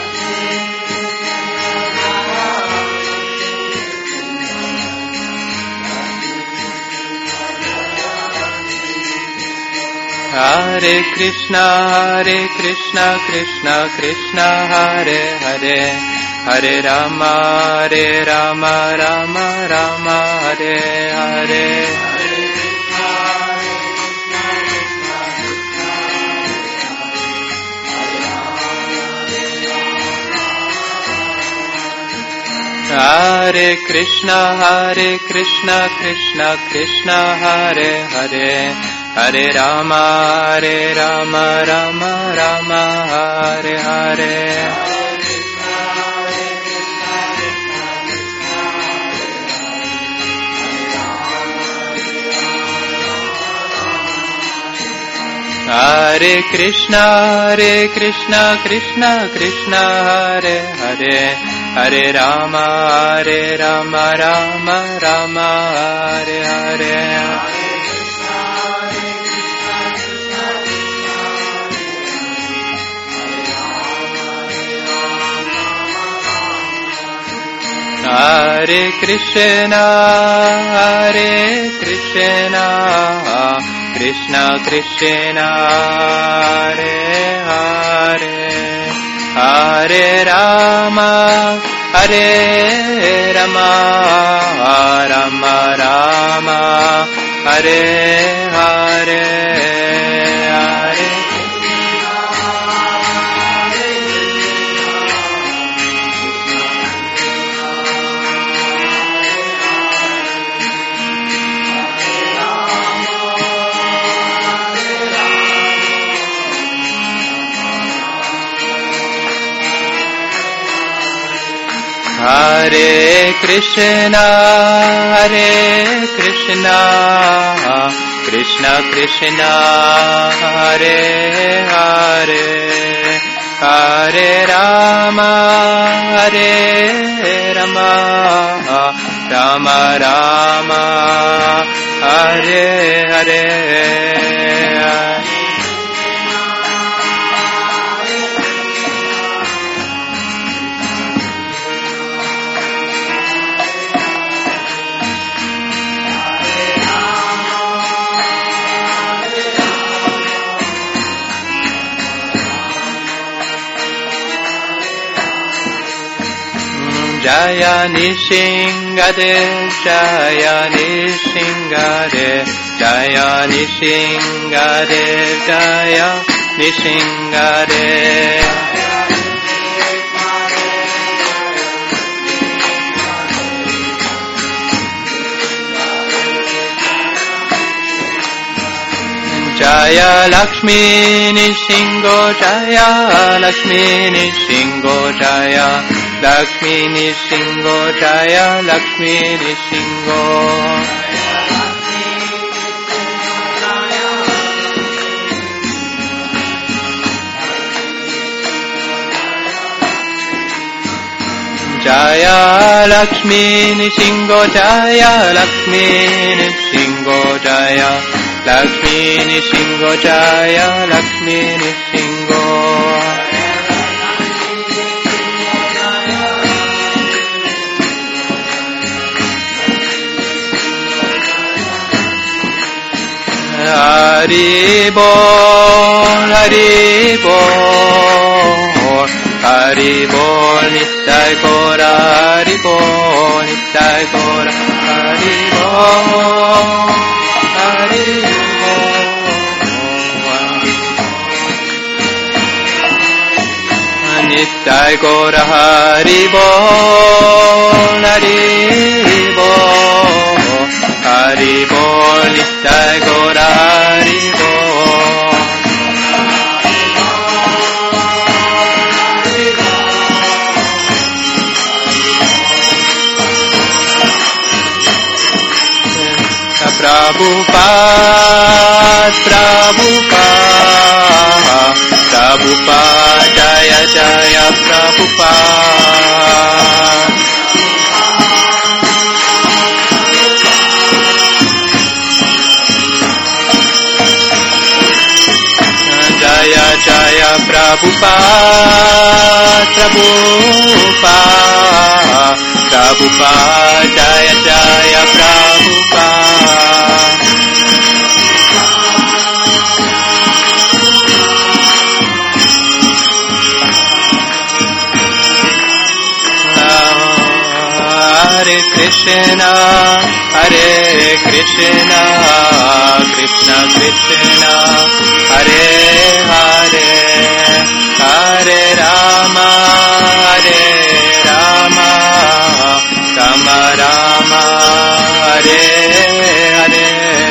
D: Hare Krishna, Krishna Krishna, Hare Hare, Hare Rama, Rama Rama, Hare Hare. Hare Krishna, Krishna Krishna, Hare Hare, Hare Rama, Rama Rama, Hare Hare. Hare Krishna, Krishna Krishna, Hare Hare, Hare Rama, Rama Rama, Hare Hare. Hare Krishna, Krishna Krishna, Hare Hare, Hare Rama, Rama Rama, Hare Hare, Hare Hare Krishna, Krishna Krishna, Hare Hare, Hare Rama, Rama Rama, Hare Hare. Jaya Nishingadev, Jaya Nishingadev, Jaya Nishingadev, Jaya Nishingadev. Jaya Lakshmi Nishingo, Jaya Lakshmi Nishingo, Jaya Lakshmi Nishingo, Jaya Lakshmi Nishingo. Jaya Lakshmi Nishingo, Jaya Lakshmi Nishingo, Jaya Lakshmi Nishingo, Jaya Lakshmi Nishingo. Hari Bol, Hari Bol, Hari Bol, Nittai Gora, Hari Bol, Nittai Gora, Hari Bol, Hari Bol, Nittai Gora, Hari Bol, Hari Bol, Hari Bol, Nittai Gora, Hari Bol. Prabhupada, Prabhupada, Prabhupada, Jaya Jaya Prabhupada. Jaya Jaya Prabhupada, Prabhupada, Prabhupada, Jaya Jaya Prabhupada. Hare Krishna, Hare Krishna, Krishna Krishna, Hare Hare, Hare Rama, Hare Rama, Rama Rama, Hare Hare.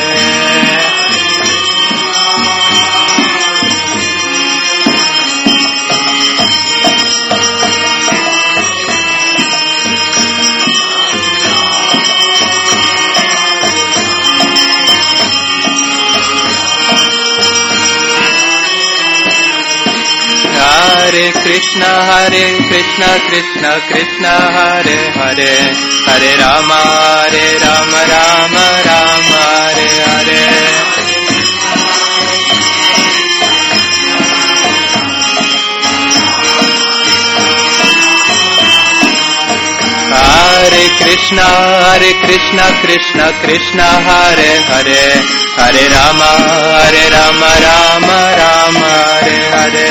D: Hare Krishna, Krishna Krishna, Hare Hare, Hare Rama, Rama Rama, Hare Hare. Hare Krishna, Krishna Krishna, Hare Hare, Hare Rama, Rama Rama, Hare Hare.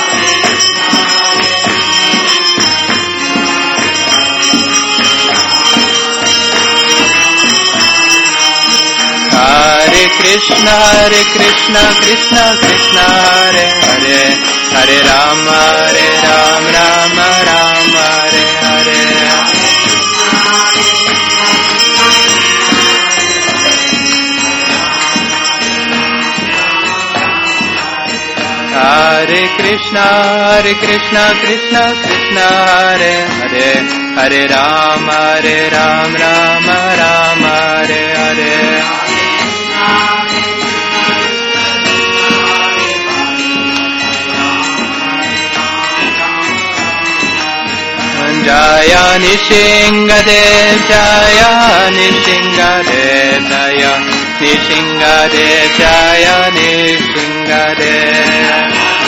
D: Hare Krishna, Krishna Krishna, Hare Hare, Hare Rama, Rama Rama, Hare Hare. Hare Krishna, Krishna Krishna, Hare Hare, Hare Rama, Rama Rama, Hare Hare. Jaya Nishingadev, Jaya Nishingadev, Jaya Nishingadev, Jaya Nishingadev.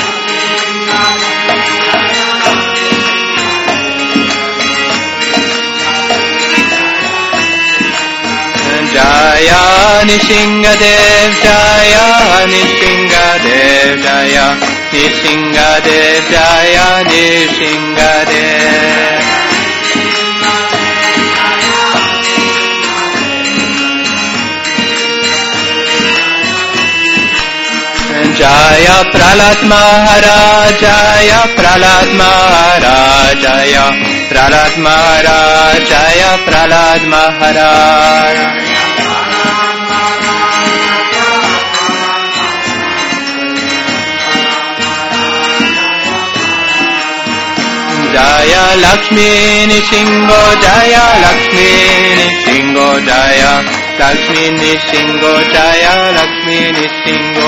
D: Jaya Nishingadev, Jaya Nishingadev, Jaya Nishingadev, Jaya Nishingadev. Prahlad Maharajaya, Prahlad Maharajaya, Prahlad Maharajaya, Prahlad Maharajaya. Jaya Lakshmi Nishingo, Jaya Lakshmi Nishingo, Jaya Lakshmi Nishingo, Jaya Lakshmi Nishingo.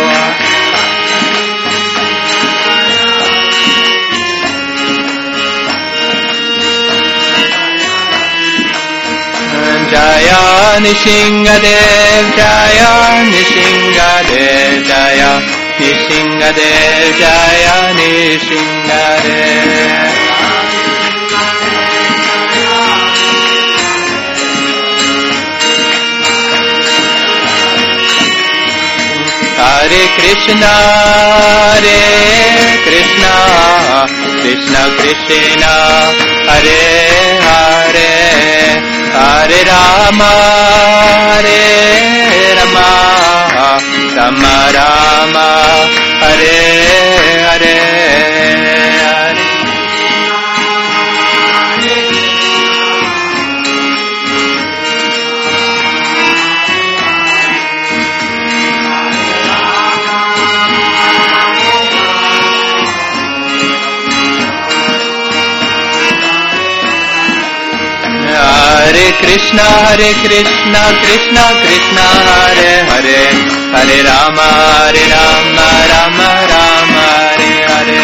D: Jaya Nishingadev, Jaya Nishingadev, Jaya Nishingadev, Jaya Nishingadev. Hare Krishna, Krishna Krishna, Hare Hare, Hare Rama, Rama Rama, Hare Hare, Hare. Hare Krishna, Krishna Krishna, Hare Hare, Hare Rama, Rama Rama, Hare Hare.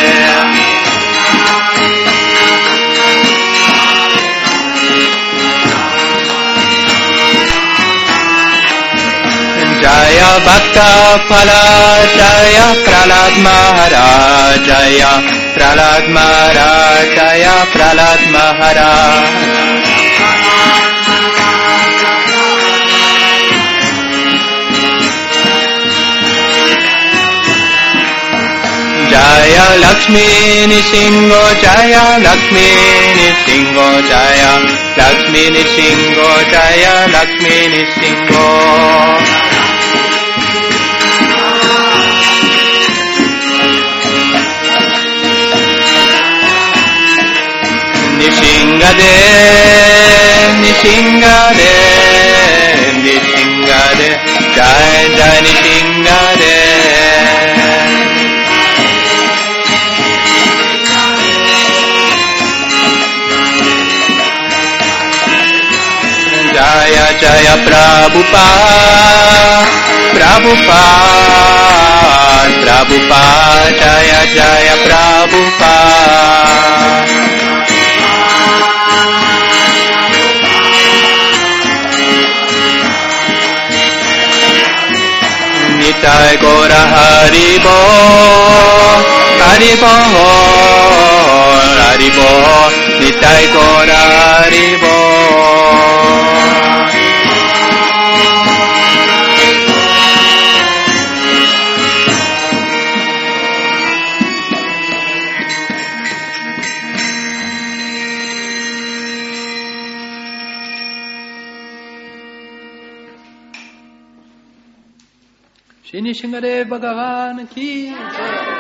D: Jaya Bhakta Phala, Jaya Prahlad Maharaj, Jaya Prahlad Maharaj, Jaya Prahlad Maharaj. Jaya Lakshmi Nishingo, Jaya Lakshmi Nishingo, Jaya Lakshmi Nishingo, Jaya Lakshmi Nishingo. Nishingadev, Nishingadev, Nishingadev, Jaya Jaya Nishingadev. Jaya Jaya Prabhupada, Prabhupada, Prabhupada, Jaya Jaya Prabhupada. Nitai Gora Haribo, Haribo, Haribo, Nitai Gora Haribo.
C: Shri Nishingadev Bhagavan ki jai.